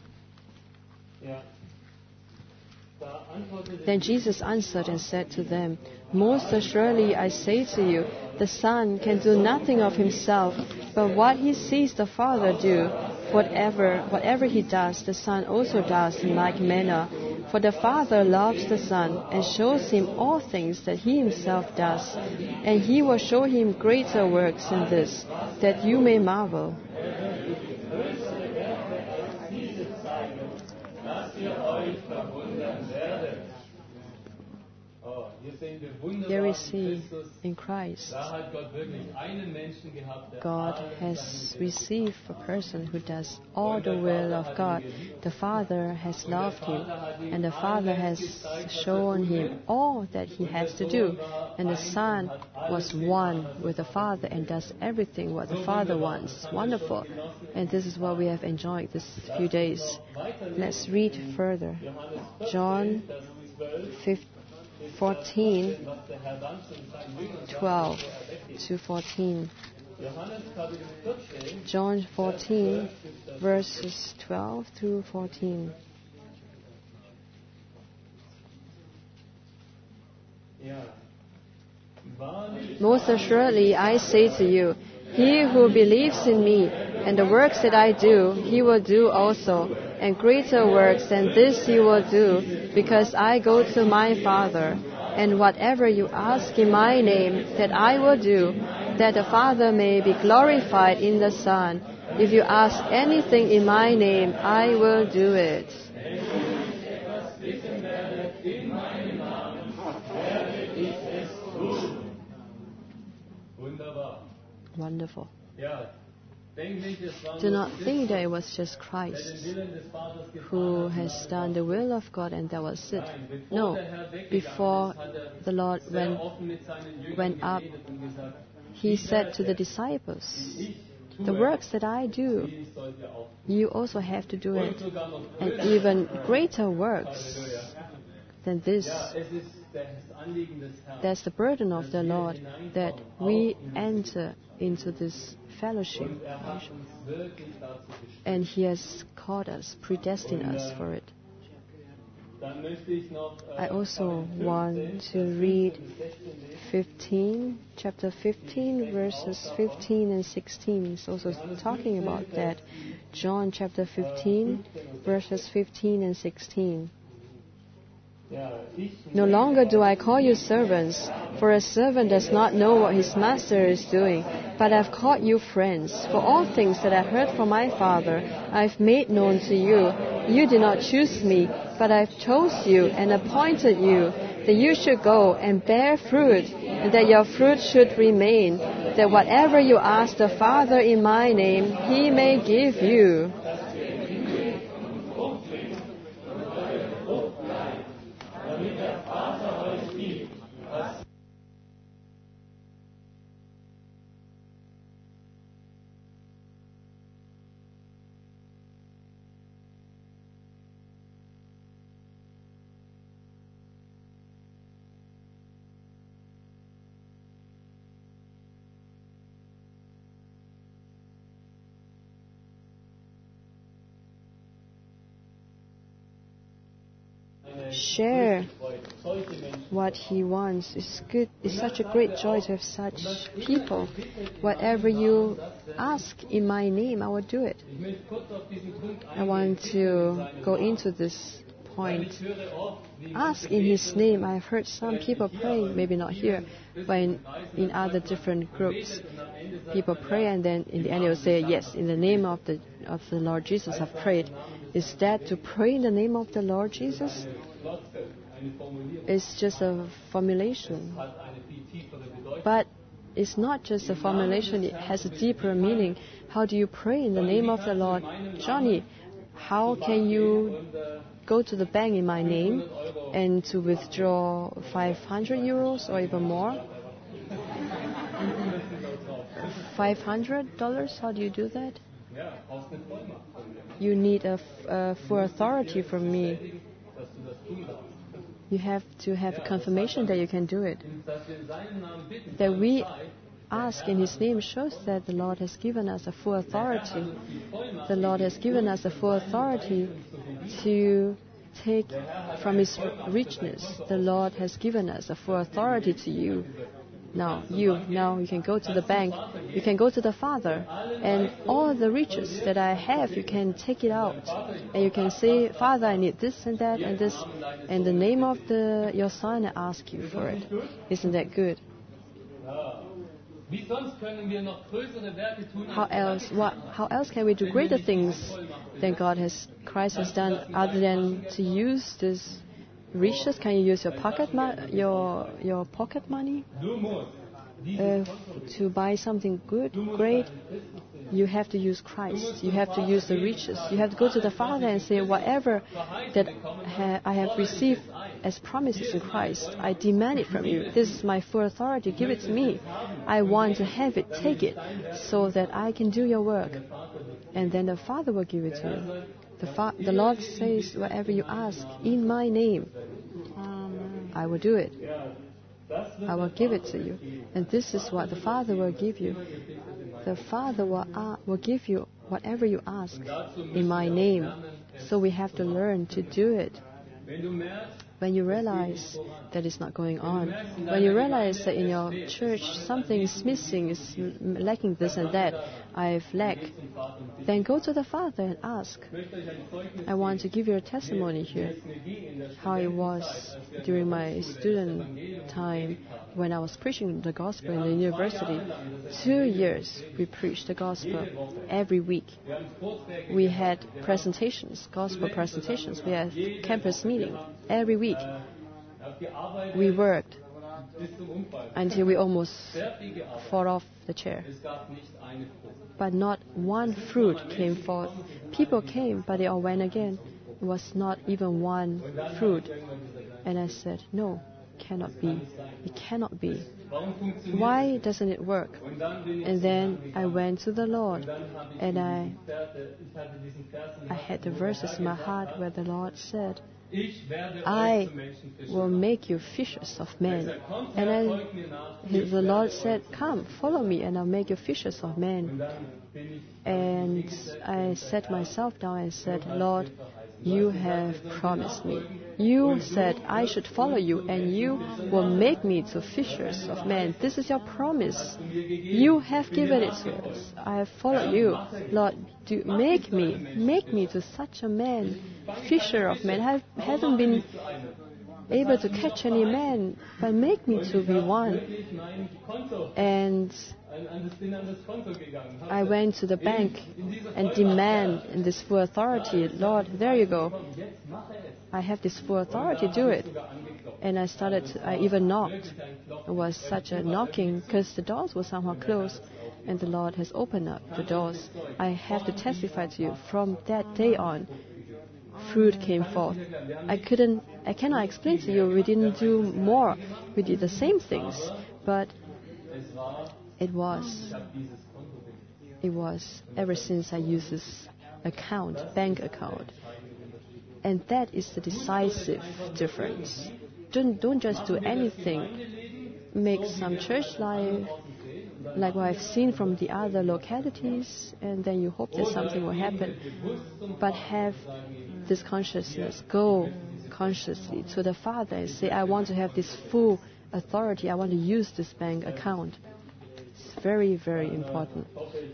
S1: Then Jesus answered and said to them, Most assuredly I say to you, the Son can do nothing of himself, but what he sees the Father do, whatever whatever he does, the Son also does in like manner. For the Father loves the Son, and shows him all things that he himself does, and he will show him greater works than this, that you may marvel. Here we see in Christ, God has received a person who does all the will of God. The Father has loved him, and the Father has shown him all that he has to do. And the Son was one with the Father and does everything what the Father wants. Wonderful. And this is what we have enjoyed these few days. Let's read further. John fifteen. fourteen, twelve to fourteen. John fourteen, verses twelve through fourteen. Most assuredly, I say to you, he who believes in me, and the works that I do, he will do also, and greater works than this he will do, because I go to my Father. And whatever you ask in my name, that I will do, that the Father may be glorified in the Son. If you ask anything in my name, I will do it. Wonderful. Do not think that it was just Christ who has done the will of God and that was it. No, before the Lord went, went up, He said to the disciples, the works that I do, you also have to do it. And even greater works than this. That's the burden of the Lord, that we enter into this fellowship. And He has called us, predestined us for it. I also want to read fifteen, chapter fifteen, verses fifteen and sixteen. It's also talking about that. John chapter fifteen, verses fifteen and sixteen. No longer do I call you servants, for a servant does not know what his master is doing, but I've called you friends. For all things that I heard from my Father, I've made known to you. You did not choose me, but I've chose you and appointed you, that you should go and bear fruit, and that your fruit should remain, that whatever you ask the Father in my name, He may give you. Share what He wants. It's good. It's such a great joy to have such people. Whatever you ask in my name, I will do it. I want to go into this point. Ask in His name. I've heard some people pray, maybe not here, but in, in other different groups. People pray and then in the end they will say, yes, in the name of the of the Lord Jesus I've prayed. Is that to pray in the name of the Lord Jesus? It's just a formulation. But it's not just a formulation, it has a deeper meaning. How do you pray in the name of the Lord? Johnny, how can you go to the bank in my name and to withdraw five hundred euros or even more? five hundred dollars? How do you do that? You need a, a full authority from me. You have to have a confirmation that you can do it. That we ask in His name shows that the Lord has given us a full authority. The Lord has given us a full authority to take from His richness. The Lord has given us a full authority to you. Now, you, now you can go to the bank, you can go to the Father, and all the riches that I have, you can take it out. And you can say, Father, I need this and that and this. In the name of the, your Son, I ask you for it. Isn't that good? How else, what, how else can we do greater things than God has, Christ has done, other than to use this riches? Can you use your pocket mo- your your pocket money uh, to buy something good, great? You have to use Christ. You have to use the riches. You have to go to the Father and say, whatever that ha- I have received as promises in Christ, I demand it from you. This is my full authority. Give it to me. I want to have it. Take it, so that I can do your work. And then the Father will give it to you. The, fa- the Lord says, whatever you ask in my name, I will do it. I will give it to you. And this is what the Father will give you. The Father will, uh, will give you whatever you ask in my name. So we have to learn to do it. When you realize that it's not going on, when you realize that in your church something is missing, is lacking this and that, I've lacked, then go to the Father and ask. I want to give you a testimony here, how it was during my student time when I was preaching the gospel in the university. Two years we preached the gospel every week. We had presentations, gospel presentations. We had campus meeting every week. We worked until we almost fall off the chair. But not one fruit came forth. People came, but they all went again. It was not even one fruit. And I said, no, cannot be. It cannot be. Why doesn't it work? And then I went to the Lord, and I, I had the verses in my heart where the Lord said, I will make you fishers of men. And I, the Lord said, come, follow me, and I'll make you fishers of men. And I sat myself down and said, Lord, you have promised me. You said I should follow you, and you will make me to fishers of men. This is your promise. You have given it to us. I have followed you. Lord, do make me, make me to such a man, fisher of men. I haven't been able to catch any man, but make me to be one. And I went to the bank and demand in this full authority, Lord, there you go. I have this full authority, do it. And I started, to, I even knocked. It was such a knocking because the doors were somehow closed, and the Lord has opened up the doors. I have to testify to you, from that day on, fruit came forth. I couldn't, I cannot explain to you, we didn't do more. We did the same things, but it was, it was ever since I used this account, bank account. And that is the decisive difference. Don't, don't just do anything. Make some church life, like what I've seen from the other localities, and then you hope that something will happen. But have this consciousness. Go consciously to the Father and say, I want to have this full authority. I want to use this bank account. It's very, very important.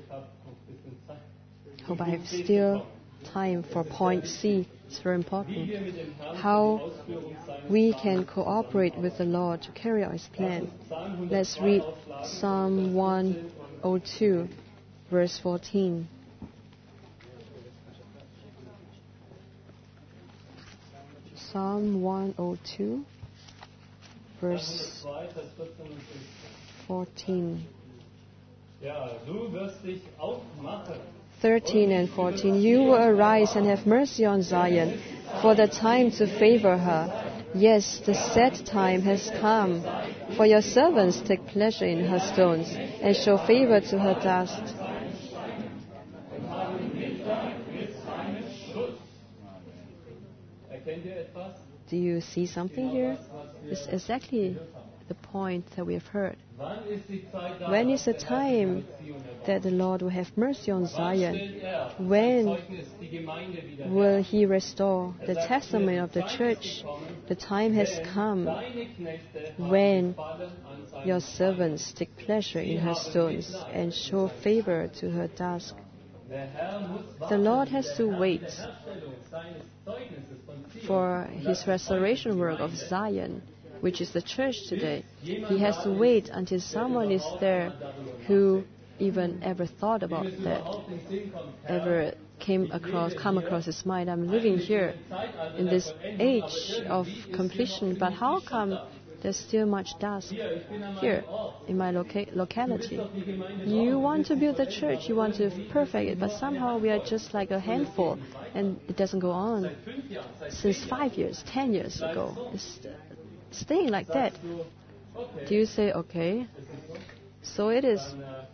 S1: Hope I have still time for point C. It's very important. How we can cooperate with the Lord to carry out His plan. Let's read Psalm one oh two, verse fourteen. Psalm one oh two, verse fourteen. thirteen and fourteen. You will arise and have mercy on Zion, for the time to favor her. Yes, the set time has come. For your servants take pleasure in her stones, and show favor to her dust. Do you see something here? It's exactly the point that we have heard. When is the time that the Lord will have mercy on Zion? When will He restore the testimony of the church? The time has come when your servants take pleasure in her stones and show favor to her dust. The Lord has to wait for His restoration work of Zion, which is the church today. He has to wait until someone is there who even ever thought about that, ever came across, come across his mind. I'm living here in this age of completion, but how come there's still much dust here in my loca- locality? You want to build the church, you want to perfect it, but somehow we are just like a handful, and it doesn't go on. Since five years, ten years ago, it's staying like that. Do you say, okay, so it is.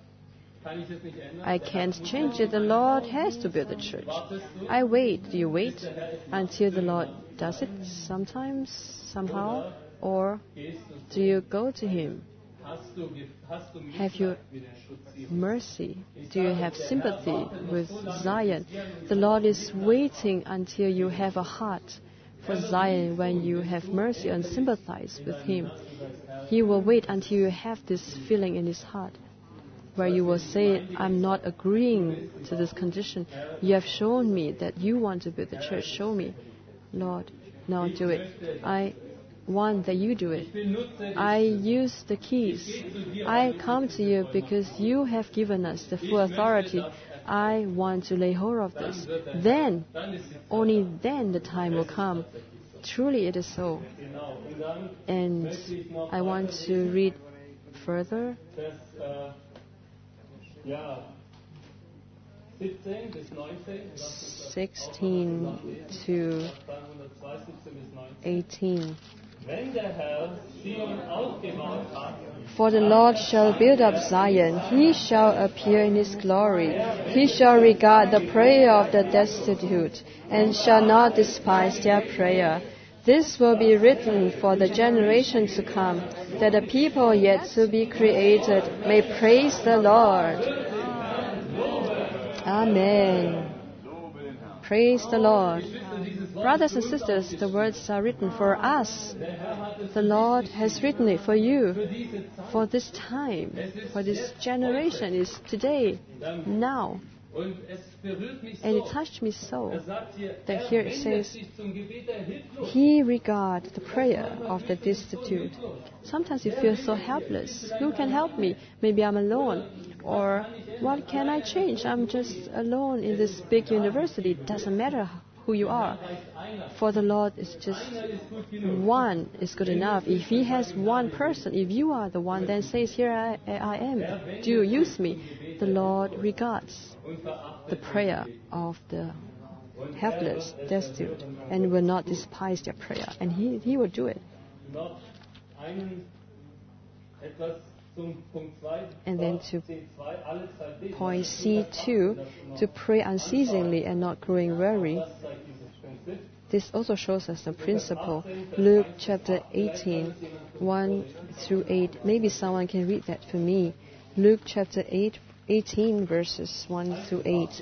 S1: I can't change it. The Lord has to build the church. I wait. Do you wait until the Lord does it sometimes, somehow? Or do you go to Him? Have you mercy? Do you have sympathy with Zion? The Lord is waiting until you have a heart for Zion. When you have mercy and sympathize with Him, He will wait until you have this feeling in His heart, where you will say, I'm not agreeing to this condition. You have shown me that you want to build the church. Show me. Lord, now do it. I want that you do it. I use the keys. I come to you because you have given us the full authority. I want to lay hold of this. Then, only then the time will come Truly it is so. And I want to read further. sixteen to eighteen. For the Lord shall build up Zion, he shall appear in his glory. He shall regard the prayer of the destitute, and shall not despise their prayer. This will be written for the generation to come, that the people yet to be created may praise the Lord. Amen. Praise the Lord. Brothers and sisters, the words are written for us. The Lord has written it for you, for this time, for this generation. Is today, now. And it touched me so that here it says, he regards the prayer of the destitute. Sometimes you feel so helpless. Who can help me? Maybe I'm alone. Or what can I change? I'm just alone in this big university. It doesn't matter who you are. For the Lord is just one is good enough. If he has one person, if you are the one, then says, here I, I am. Do use me. The Lord regards the prayer of the helpless, destitute, and will not despise their prayer. And he, he will do it. And then to point C two, to pray unceasingly and not growing weary. This also shows us the principle. Luke chapter eighteen, one through eight. Maybe someone can read that for me. Luke chapter eight, eighteen, verses one through eight.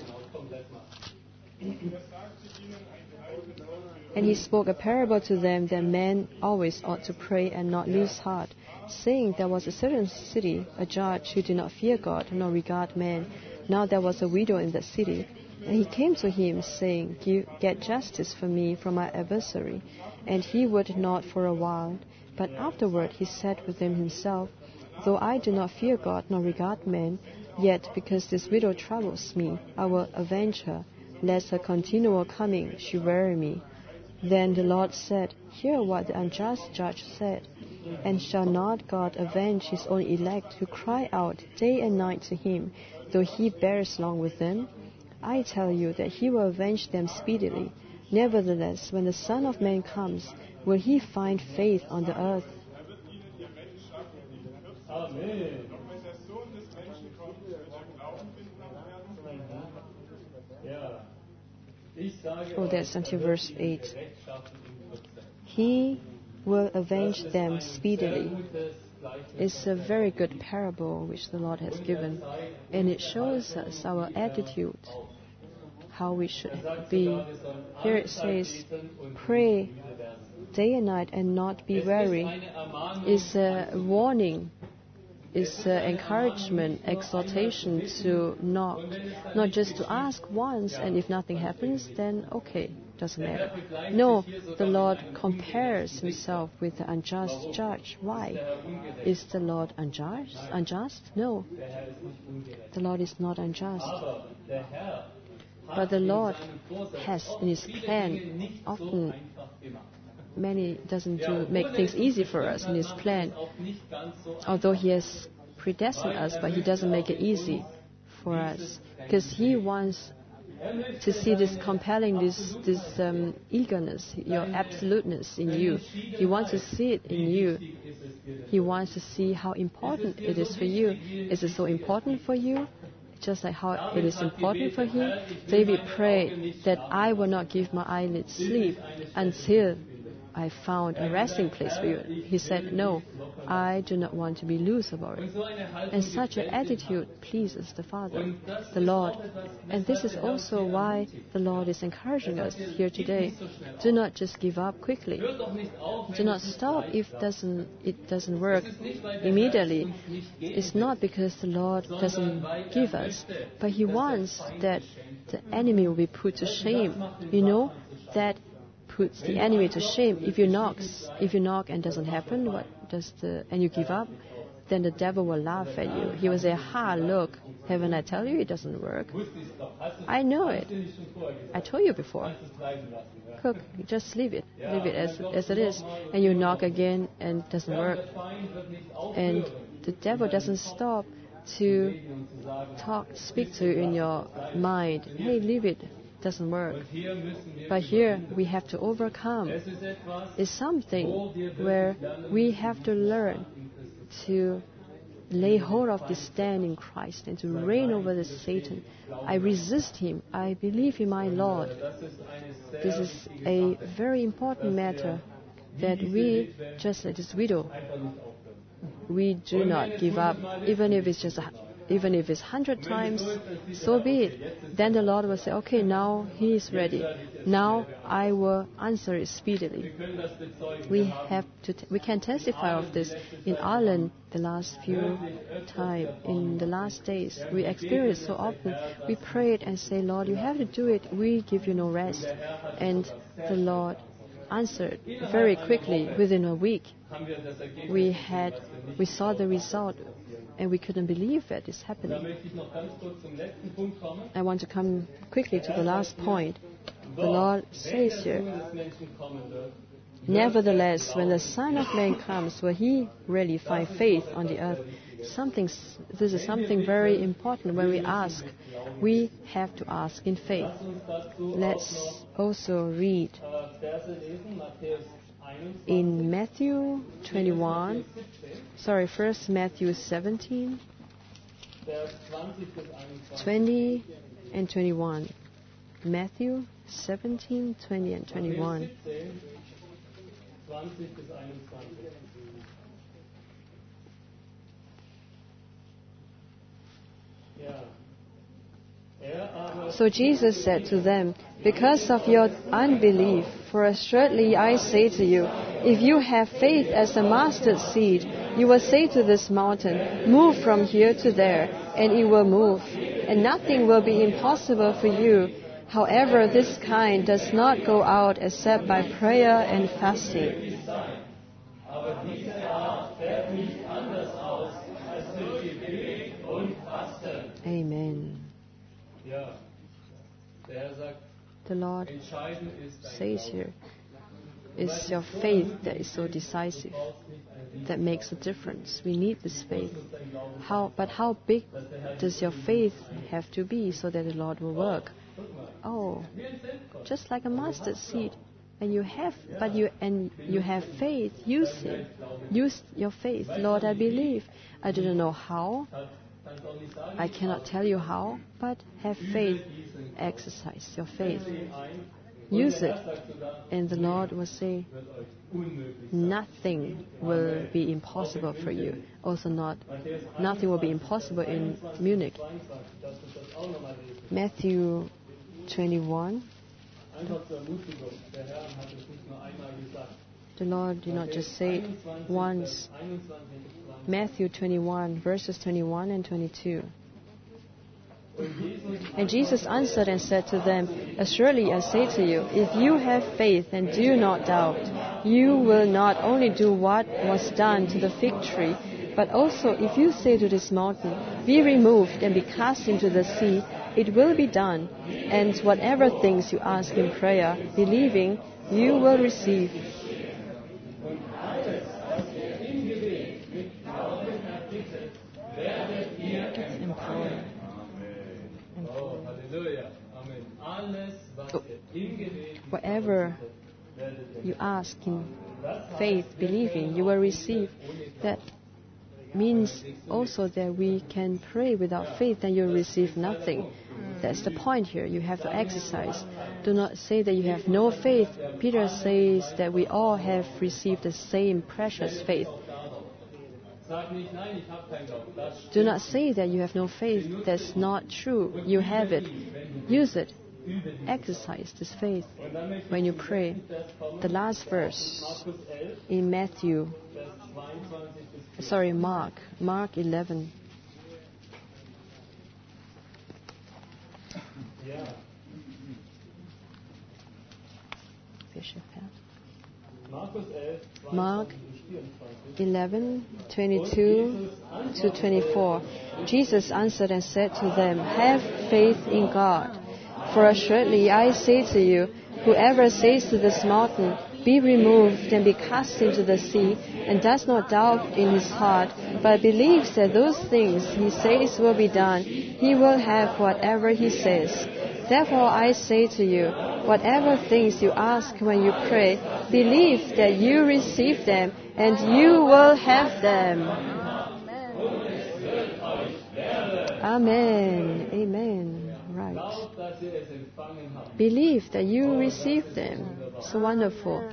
S1: And he spoke a parable to them that men always ought to pray and not lose heart, saying, there was a certain city, a judge who did not fear God nor regard man. Now there was a widow in that city. And he came to him, saying, get justice for me from my adversary. And he would not for a while. But afterward he said within himself, though I do not fear God nor regard man, yet because this widow troubles me, I will avenge her, lest her continual coming should weary me. Then the Lord said, hear what the unjust judge said. And shall not God avenge his own elect who cry out day and night to him, though he bears long with them? I tell you that he will avenge them speedily. Nevertheless, when the Son of Man comes, will he find faith on the earth?
S3: Amen.
S1: Oh, that's until verse eight. He will avenge them speedily. It's a very good parable which the Lord has given, and it shows us our attitude, how we should be. Here it says, pray day and night and not be weary. It's a warning. It's uh, encouragement, exhortation to knock, not just to ask once, and if nothing happens, then okay, doesn't matter. No, the Lord compares himself with the unjust judge. Why? Is the Lord unjust? Unjust? No. The Lord is not unjust. But the Lord has in his plan often many doesn't do make things easy for us in his plan. Although he has predestined us, but he doesn't make it easy for us, because he wants to see this compelling, this this um, eagerness, your absoluteness in you. He wants to see it in you. He wants to see how important it is for you. Is it so important for you? Just like how it is important for him. David prayed that I will not give my eyelids sleep until I found a resting place for you. He said, no, I do not want to be loose about it. And such an attitude pleases the Father, the Lord. And this is also why the Lord is encouraging us here today. Do not just give up quickly. Do not stop if doesn't, it doesn't work immediately. It's not because the Lord doesn't give us, but he wants that the enemy will be put to shame. You know, that puts the enemy to shame. If you knock, if you knock and doesn't happen, what does the and you give up, then the devil will laugh at you. He will say, "Ha! Look, Haven't I tell you it doesn't work? I know it. I told you before. Cook, just leave it. Leave it as, as it is. And you knock again and it doesn't work. And the devil doesn't stop to talk, speak to you in your mind. Hey, leave it. Doesn't work. But here we have to overcome. It's something where we have to learn to lay hold of this stand in Christ and to reign over the Satan. I resist him. I believe in my Lord. This is a very important matter that we, just like this widow, we do not give up, even if it's just a Even if it's hundred times, so be it. Then the Lord will say, okay, now He is ready. Now I will answer it speedily. We have to. T- we can testify of this in Ireland the last few time. In the last days, we experienced so often. We prayed and say, Lord, you have to do it. We give you no rest. And the Lord answered very quickly within a week. We had. We saw the result. And we couldn't believe that it's happening. I want to come quickly to the last point. The Lord says here, nevertheless, when the Son of Man comes, will He really find faith on the earth? Something, this is something very important when we ask. We have to ask in faith. Let's also read in Matthew twenty-one, sorry, first Matthew seventeen, twenty and twenty-one. Matthew seventeen, twenty and twenty-one. So Jesus said to them, because of your unbelief, for assuredly I say to you, if you have faith as a mustard seed, you will say to this mountain, move from here to there, and it will move, and nothing will be impossible for you. However, this kind does not go out except by prayer and fasting. Amen. The Lord says here, it's your faith that is so decisive, that makes a difference. We need this faith. How, but how big does your faith have to be so that the Lord will work? Oh, just like a mustard seed. And you have, but you and you have faith. Use it. Use your faith. Lord, I believe. I don't know how. I cannot tell you how, but have faith. Exercise your faith. Use it. And the Lord will say, nothing will be impossible for you. Also not, nothing will be impossible in Munich. Matthew twenty-one. The Lord did not just say it once. Matthew twenty-one, verses twenty-one and twenty-two. And Jesus answered and said to them, assuredly I say to you, if you have faith and do not doubt, you will not only do what was done to the fig tree, but also if you say to this mountain, be removed and be cast into the sea, it will be done. And whatever things you ask in prayer, believing, you will receive. Whatever you ask in faith, believing, you will receive. That means also that we can pray without faith and you'll receive nothing. That's the point here. You have to exercise. Do not say that you have no faith. Peter says that we all have received the same precious faith. Do not say that you have no faith. That's not true. You have it. Use it. Exercise this faith when you pray. The last verse in Matthew, sorry, Mark, Mark eleven. Bishop, Mark eleven, twenty-two to twenty-four. Jesus answered and said to them, "Have faith in God. For assuredly I say to you, whoever says to this mountain, 'Be removed and be cast into the sea,' and does not doubt in his heart, but believes that those things he says will be done, he will have whatever he says. Therefore I say to you, whatever things you ask when you pray, believe that you receive them, and you will have them." Amen. Amen. Right. Believe that you receive them. So wonderful.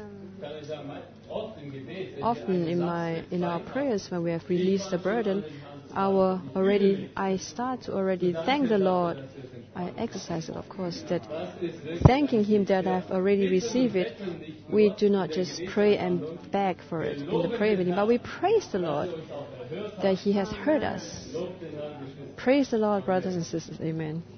S1: Often in my in our prayers, when we have released the burden, our already I start to already thank the Lord. I exercise it, of course, that thanking Him that I've already received it. We do not just pray and beg for it in the prayer meeting, but we praise the Lord that He has heard us. Praise the Lord, brothers and sisters. Amen.